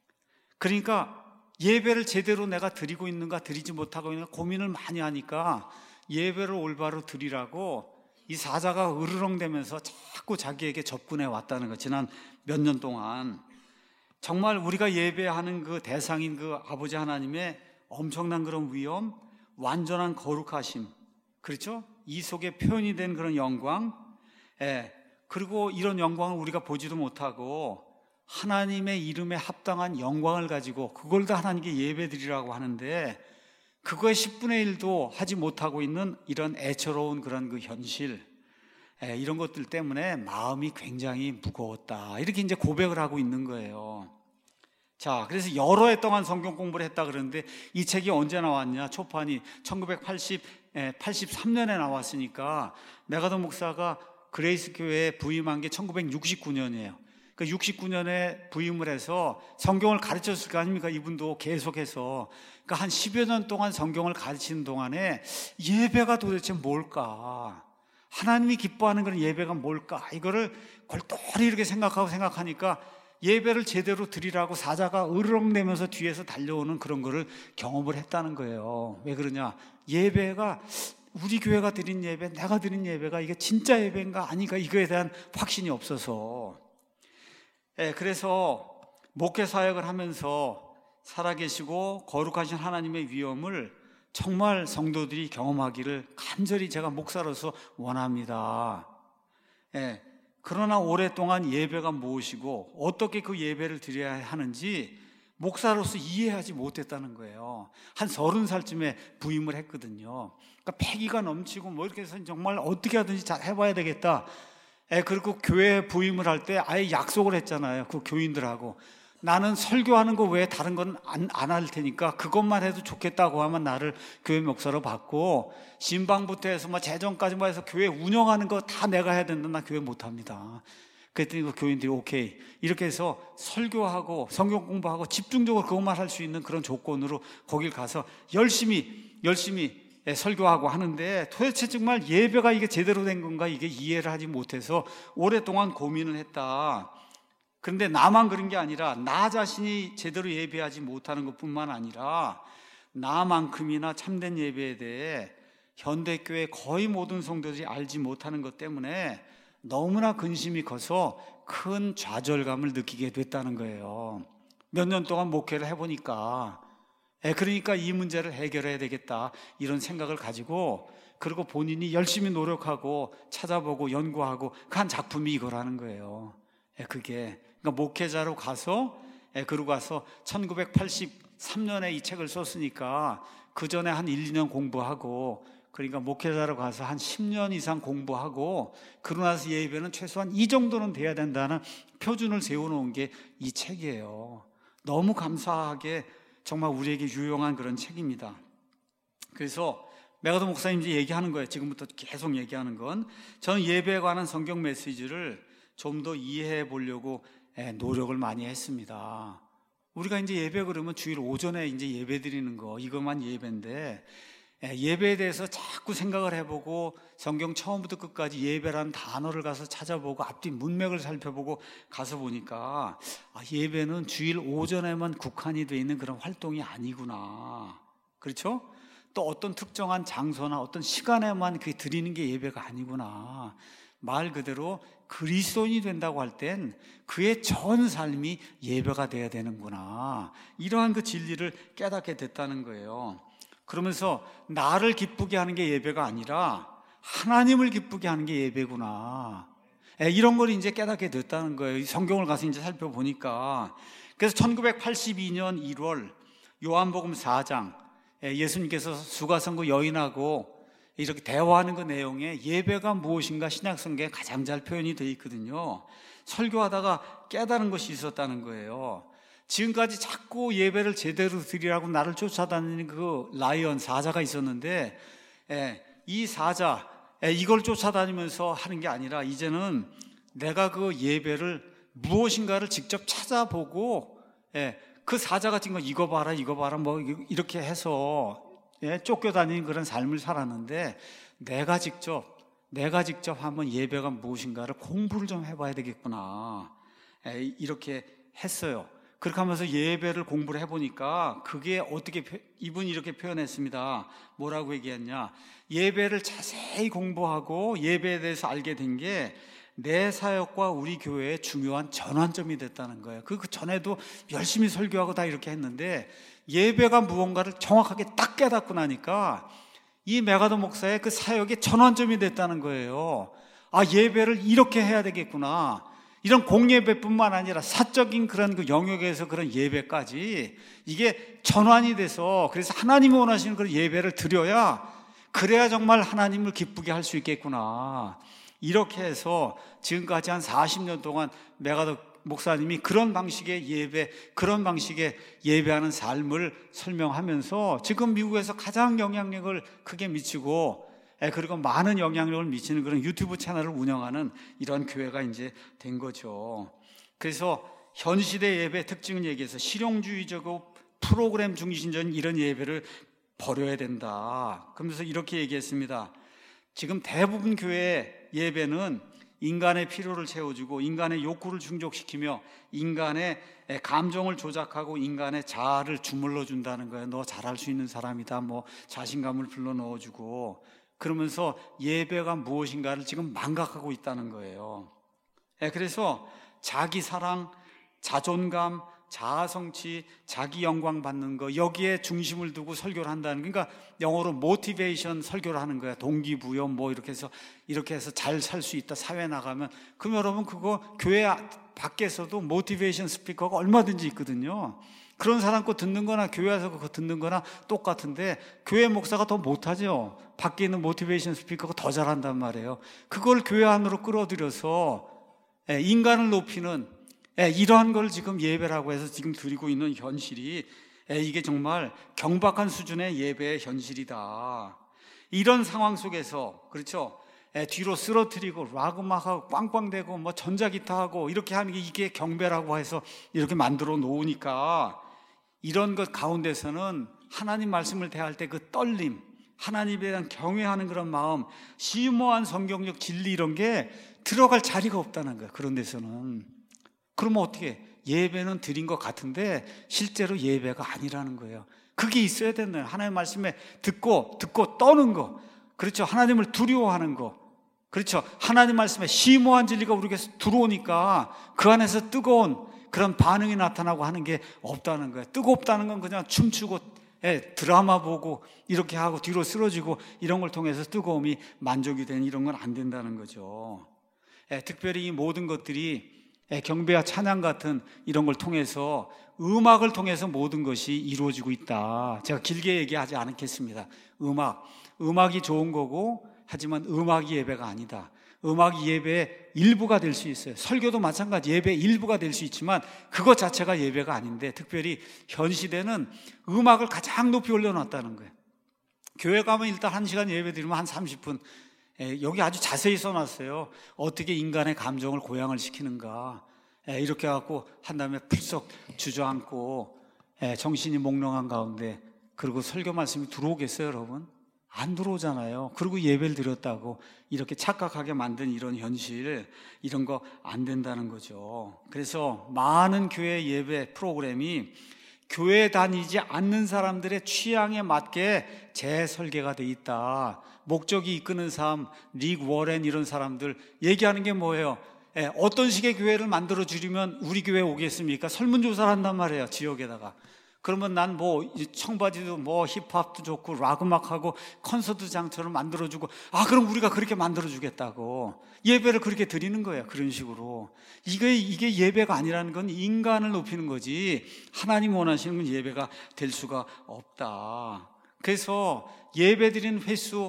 A: 그러니까 예배를 제대로 내가 드리고 있는가 드리지 못하고 있는가 고민을 많이 하니까 예배를 올바로 드리라고 이 사자가 으르렁대면서 자꾸 자기에게 접근해 왔다는 거. 지난 몇 년 동안 정말 우리가 예배하는 그 대상인 그 아버지 하나님의 엄청난 그런 위엄, 완전한 거룩하심, 그렇죠? 이 속에 표현이 된 그런 영광, 예. 그리고 이런 영광을 우리가 보지도 못하고 하나님의 이름에 합당한 영광을 가지고 그걸 다 하나님께 예배드리라고 하는데 그거의 십분의 일도 하지 못하고 있는 이런 애처로운 그런 그 현실, 예, 이런 것들 때문에 마음이 굉장히 무거웠다, 이렇게 이제 고백을 하고 있는 거예요. 자, 그래서 여러 해 동안 성경 공부를 했다 그러는데 이 책이 언제 나왔냐? 초판이 천구백팔십삼 년에 나왔으니까 메가더 목사가 그레이스 교회에 부임한 게 천구백육십구 년이에요. 그 육십구 년에 부임을 해서 성경을 가르쳤을 거 아닙니까? 이분도 계속해서. 그러니까 한 십여 년 동안 성경을 가르치는 동안에 예배가 도대체 뭘까? 하나님이 기뻐하는 그런 예배가 뭘까? 이거를 골똘히 이렇게 생각하고 생각하니까 예배를 제대로 드리라고 사자가 으르렁대면서 뒤에서 달려오는 그런 거를 경험을 했다는 거예요. 왜 그러냐? 예배가 우리 교회가 드린 예배, 내가 드린 예배가 이게 진짜 예배인가 아닌가, 이거에 대한 확신이 없어서. 예, 그래서 목회 사역을 하면서 살아계시고 거룩하신 하나님의 위엄을 정말 성도들이 경험하기를 간절히 제가 목사로서 원합니다. 예, 그러나 오랫동안 예배가 무엇이고 어떻게 그 예배를 드려야 하는지 목사로서 이해하지 못했다는 거예요. 한 서른 살쯤에 부임을 했거든요. 그러니까 패기가 넘치고 뭐 이렇게 해서 정말 어떻게 하든지 잘 해봐야 되겠다. 예, 그리고 교회에 부임을 할 때 아예 약속을 했잖아요. 그 교인들하고. 나는 설교하는 거 외에 다른 건 안 안 할 테니까 그것만 해도 좋겠다고 하면 나를 교회 목사로 받고, 신방부터 해서 뭐 재정까지 뭐 해서 교회 운영하는 거 다 내가 해야 된다. 나 교회 못 합니다. 그랬더니 그 교인들이 오케이. 이렇게 해서 설교하고 성경 공부하고 집중적으로 그것만 할 수 있는 그런 조건으로 거길 가서 열심히 열심히 설교하고 하는데, 도대체 정말 예배가 이게 제대로 된 건가 이게 이해를 하지 못해서 오랫동안 고민을 했다. 그런데 나만 그런 게 아니라 나 자신이 제대로 예배하지 못하는 것뿐만 아니라 나만큼이나 참된 예배에 대해 현대교회 거의 모든 성도들이 알지 못하는 것 때문에 너무나 근심이 커서 큰 좌절감을 느끼게 됐다는 거예요. 몇 년 동안 목회를 해보니까, 그러니까 이 문제를 해결해야 되겠다 이런 생각을 가지고, 그리고 본인이 열심히 노력하고 찾아보고 연구하고 그 한 작품이 이거라는 거예요. 그게 그러니까 목회자로 가서, 그러고 가서 천구백팔십삼 년에 이 책을 썼으니까 그 전에 한 일, 이 년 공부하고, 그러니까 목회자로 가서 한 십 년 이상 공부하고, 그러고 나서 예배는 최소한 이 정도는 돼야 된다는 표준을 세워놓은 게 이 책이에요. 너무 감사하게 정말 우리에게 유용한 그런 책입니다. 그래서 메가더 목사님 이제 얘기하는 거예요. 지금부터 계속 얘기하는 건, 저는 예배에 관한 성경 메시지를 좀 더 이해해 보려고 노력을 많이 했습니다. 우리가 이제 예배 그러면 주일 오전에 이제 예배 드리는 거, 이것만 예배인데, 예배에 대해서 자꾸 생각을 해보고 성경 처음부터 끝까지 예배라는 단어를 가서 찾아보고 앞뒤 문맥을 살펴보고 가서 보니까, 아, 예배는 주일 오전에만 국한이 되어 있는 그런 활동이 아니구나. 그렇죠? 또 어떤 특정한 장소나 어떤 시간에만 그 드리는 게 예배가 아니구나. 말 그대로 그리스도인이 된다고 할 땐 그의 전 삶이 예배가 돼야 되는구나. 이러한 그 진리를 깨닫게 됐다는 거예요. 그러면서 나를 기쁘게 하는 게 예배가 아니라 하나님을 기쁘게 하는 게 예배구나. 이런 걸 이제 깨닫게 됐다는 거예요. 성경을 가서 이제 살펴보니까. 그래서 천구백팔십이 년 일월 요한복음 사 장, 예수님께서 수가성거 여인하고 이렇게 대화하는 그 내용에 예배가 무엇인가 신약성경에 가장 잘 표현이 되어 있거든요. 설교하다가 깨달은 것이 있었다는 거예요. 지금까지 자꾸 예배를 제대로 드리라고 나를 쫓아다니는 그 라이언 사자가 있었는데, 이 사자, 이걸 쫓아다니면서 하는 게 아니라 이제는 내가 그 예배를 무엇인가를 직접 찾아보고, 그 사자가 찍은 거 이거 봐라 이거 봐라 뭐 이렇게 해서 쫓겨다니는 그런 삶을 살았는데, 내가 직접 내가 직접 한번 예배가 무엇인가를 공부를 좀 해봐야 되겠구나, 이렇게 했어요. 그렇게 하면서 예배를 공부를 해보니까 그게 어떻게, 이분이 이렇게 표현했습니다. 뭐라고 얘기했냐. 예배를 자세히 공부하고 예배에 대해서 알게 된 게 내 사역과 우리 교회의 중요한 전환점이 됐다는 거예요. 그, 그 전에도 열심히 설교하고 다 이렇게 했는데 예배가 무언가를 정확하게 딱 깨닫고 나니까 이 메가더 목사의 그 사역의 전환점이 됐다는 거예요. 아, 예배를 이렇게 해야 되겠구나. 이런 공예배뿐만 아니라 사적인 그런 그 영역에서 그런 예배까지 이게 전환이 돼서, 그래서 하나님이 원하시는 그런 예배를 드려야, 그래야 정말 하나님을 기쁘게 할 수 있겠구나. 이렇게 해서 지금까지 한 사십 년 동안 메가더 목사님이 그런 방식의 예배, 그런 방식의 예배하는 삶을 설명하면서 지금 미국에서 가장 영향력을 크게 미치고, 그리고 많은 영향력을 미치는 그런 유튜브 채널을 운영하는 이런 교회가 이제 된 거죠. 그래서 현 시대 예배 특징을 얘기해서 실용주의적이고 프로그램 중심적인 이런 예배를 버려야 된다. 그러면서 이렇게 얘기했습니다. 지금 대부분 교회 예배는 인간의 필요를 채워주고 인간의 욕구를 충족시키며 인간의 감정을 조작하고 인간의 자아를 주물러 준다는 거예요. 너 잘할 수 있는 사람이다. 뭐 자신감을 불러 넣어주고, 그러면서 예배가 무엇인가를 지금 망각하고 있다는 거예요. 그래서 자기 사랑, 자존감, 자아성취, 자기 영광 받는 거, 여기에 중심을 두고 설교를 한다는, 그러니까 영어로 모티베이션 설교를 하는 거야. 동기부여 뭐 이렇게 해서 이렇게 해서 잘 살 수 있다, 사회 나가면. 그럼 여러분 그거 교회 밖에서도 모티베이션 스피커가 얼마든지 있거든요. 그런 사람 거 듣는 거나 교회에서 그거 듣는 거나 똑같은데 교회 목사가 더 못하죠. 밖에 있는 모티베이션 스피커가 더 잘한단 말이에요. 그걸 교회 안으로 끌어들여서 인간을 높이는 이러한 걸 지금 예배라고 해서 지금 드리고 있는 현실이, 이게 정말 경박한 수준의 예배의 현실이다. 이런 상황 속에서, 그렇죠, 뒤로 쓰러뜨리고 락 음악하고 꽝꽝대고 뭐 전자기타하고 이렇게 하는 게 이게 경배라고 해서 이렇게 만들어 놓으니까, 이런 것 가운데서는 하나님 말씀을 대할 때 그 떨림, 하나님에 대한 경외하는 그런 마음, 심오한 성경적 진리 이런 게 들어갈 자리가 없다는 거예요. 그런 데서는. 그러면 어떻게, 예배는 드린 것 같은데 실제로 예배가 아니라는 거예요. 그게 있어야 된다. 하나님 말씀에 듣고 듣고 떠는 거, 그렇죠, 하나님을 두려워하는 거, 그렇죠, 하나님 말씀에 심오한 진리가 우리에게 들어오니까 그 안에서 뜨거운 그런 반응이 나타나고 하는 게 없다는 거예요. 뜨겁다는 건 그냥 춤추고 드라마 보고 이렇게 하고 뒤로 쓰러지고 이런 걸 통해서 뜨거움이 만족이 되는 이런 건 안 된다는 거죠. 특별히 이 모든 것들이 경배와 찬양 같은 이런 걸 통해서, 음악을 통해서 모든 것이 이루어지고 있다. 제가 길게 얘기하지 않겠습니다. 음악, 음악이 좋은 거고, 하지만 음악이 예배가 아니다. 음악이 예배의 일부가 될 수 있어요. 설교도 마찬가지 예배의 일부가 될 수 있지만 그것 자체가 예배가 아닌데, 특별히 현 시대는 음악을 가장 높이 올려놨다는 거예요. 교회 가면 일단 한 시간 예배 드리면 한 삼십 분, 여기 아주 자세히 써놨어요. 어떻게 인간의 감정을 고양을 시키는가, 이렇게 해갖고 한 다음에 풀썩 주저앉고 정신이 몽롱한 가운데, 그리고 설교 말씀이 들어오겠어요 여러분? 안 들어오잖아요. 그리고 예배를 드렸다고 이렇게 착각하게 만든 이런 현실, 이런 거 안 된다는 거죠. 그래서 많은 교회 예배 프로그램이 교회 다니지 않는 사람들의 취향에 맞게 재설계가 돼 있다. 목적이 이끄는 삶, 릭 워렌 이런 사람들 얘기하는 게 뭐예요? 예, 어떤 식의 교회를 만들어 주려면 우리 교회에 오겠습니까? 설문조사를 한단 말이에요, 지역에다가. 그러면 난 뭐 청바지도 뭐 힙합도 좋고 락 음악하고 콘서트장처럼 만들어주고, 아 그럼 우리가 그렇게 만들어주겠다고 예배를 그렇게 드리는 거예요. 그런 식으로. 이게, 이게 예배가 아니라는 건 인간을 높이는 거지, 하나님 원하시는 건 예배가 될 수가 없다. 그래서 예배 드리는 횟수,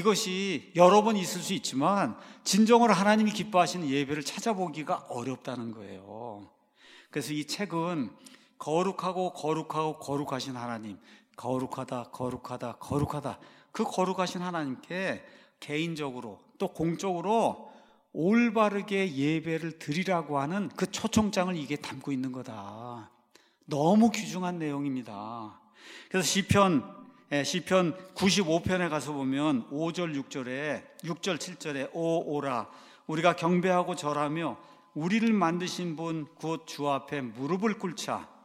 A: 이것이 여러 번 있을 수 있지만 진정으로 하나님이 기뻐하시는 예배를 찾아보기가 어렵다는 거예요. 그래서 이 책은 거룩하고 거룩하고 거룩하신 하나님, 거룩하다 거룩하다 거룩하다, 그 거룩하신 하나님께 개인적으로 또 공적으로 올바르게 예배를 드리라고 하는 그 초청장을 이게 담고 있는 거다. 너무 귀중한 내용입니다. 그래서 시편 시편 구십오 편에 가서 보면 오 절 육 절에 육 절 칠 절에 오 오라 우리가 경배하고 절하며 우리를 만드신 분 곧 주 앞에 무릎을 꿇자.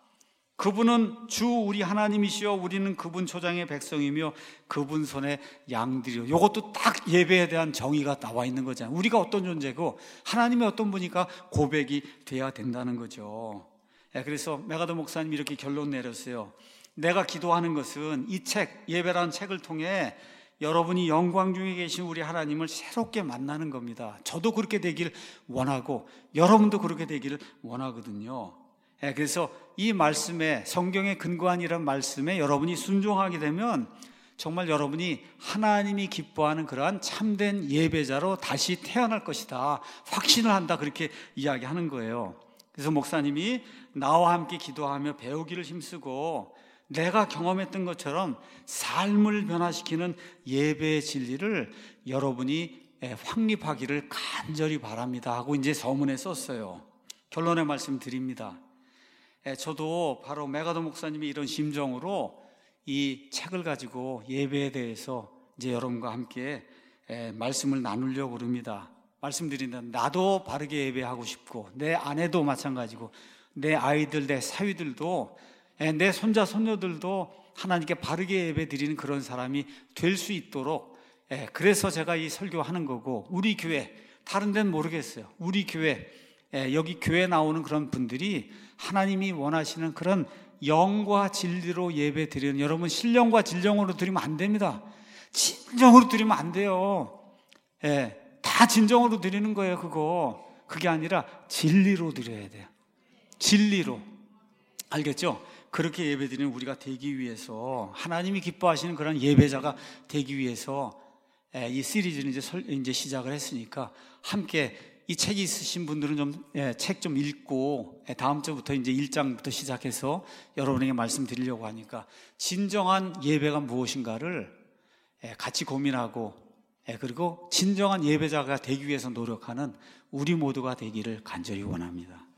A: 그분은 주 우리 하나님이시여 우리는 그분 초장의 백성이며 그분 손에 양들이요. 이것도 딱 예배에 대한 정의가 나와 있는 거잖아요. 우리가 어떤 존재고 하나님이 어떤 분이니까 고백이 돼야 된다는 거죠. 그래서 메가더 목사님이 이렇게 결론 내렸어요. 내가 기도하는 것은 이 책, 예배라는 책을 통해 여러분이 영광 중에 계신 우리 하나님을 새롭게 만나는 겁니다. 저도 그렇게 되길 원하고 여러분도 그렇게 되기를 원하거든요. 그래서 이 말씀에, 성경에 근거한 이런 말씀에 여러분이 순종하게 되면 정말 여러분이 하나님이 기뻐하는 그러한 참된 예배자로 다시 태어날 것이다, 확신을 한다, 그렇게 이야기하는 거예요. 그래서 목사님이 나와 함께 기도하며 배우기를 힘쓰고 내가 경험했던 것처럼 삶을 변화시키는 예배의 진리를 여러분이 확립하기를 간절히 바랍니다 하고 이제 서문에 썼어요. 결론의 말씀 드립니다. 저도 바로 메가더 목사님이 이런 심정으로 이 책을 가지고 예배에 대해서 이제 여러분과 함께 말씀을 나누려고 합니다. 말씀드린다. 나도 바르게 예배하고 싶고 내 아내도 마찬가지고 내 아이들, 내 사위들도, 내 손자, 손녀들도 하나님께 바르게 예배 드리는 그런 사람이 될 수 있도록, 그래서 제가 이 설교하는 거고, 우리 교회, 다른 데는 모르겠어요. 우리 교회, 여기 교회 나오는 그런 분들이 하나님이 원하시는 그런 영과 진리로 예배 드리는, 여러분 신령과 진정으로 드리면 안 됩니다. 진정으로 드리면 안 돼요. 예, 다 진정으로 드리는 거예요. 그거 그게 아니라 진리로 드려야 돼요. 진리로. 알겠죠? 그렇게 예배 드리는 우리가 되기 위해서, 하나님이 기뻐하시는 그런 예배자가 되기 위해서 이 시리즈는 이제, 이제 시작을 했으니까 함께, 이 책이 있으신 분들은 좀, 예, 책 좀 읽고, 예, 다음 주부터 이제 일 장부터 시작해서 여러분에게 말씀드리려고 하니까 진정한 예배가 무엇인가를 예, 같이 고민하고, 예, 그리고 진정한 예배자가 되기 위해서 노력하는 우리 모두가 되기를 간절히 원합니다.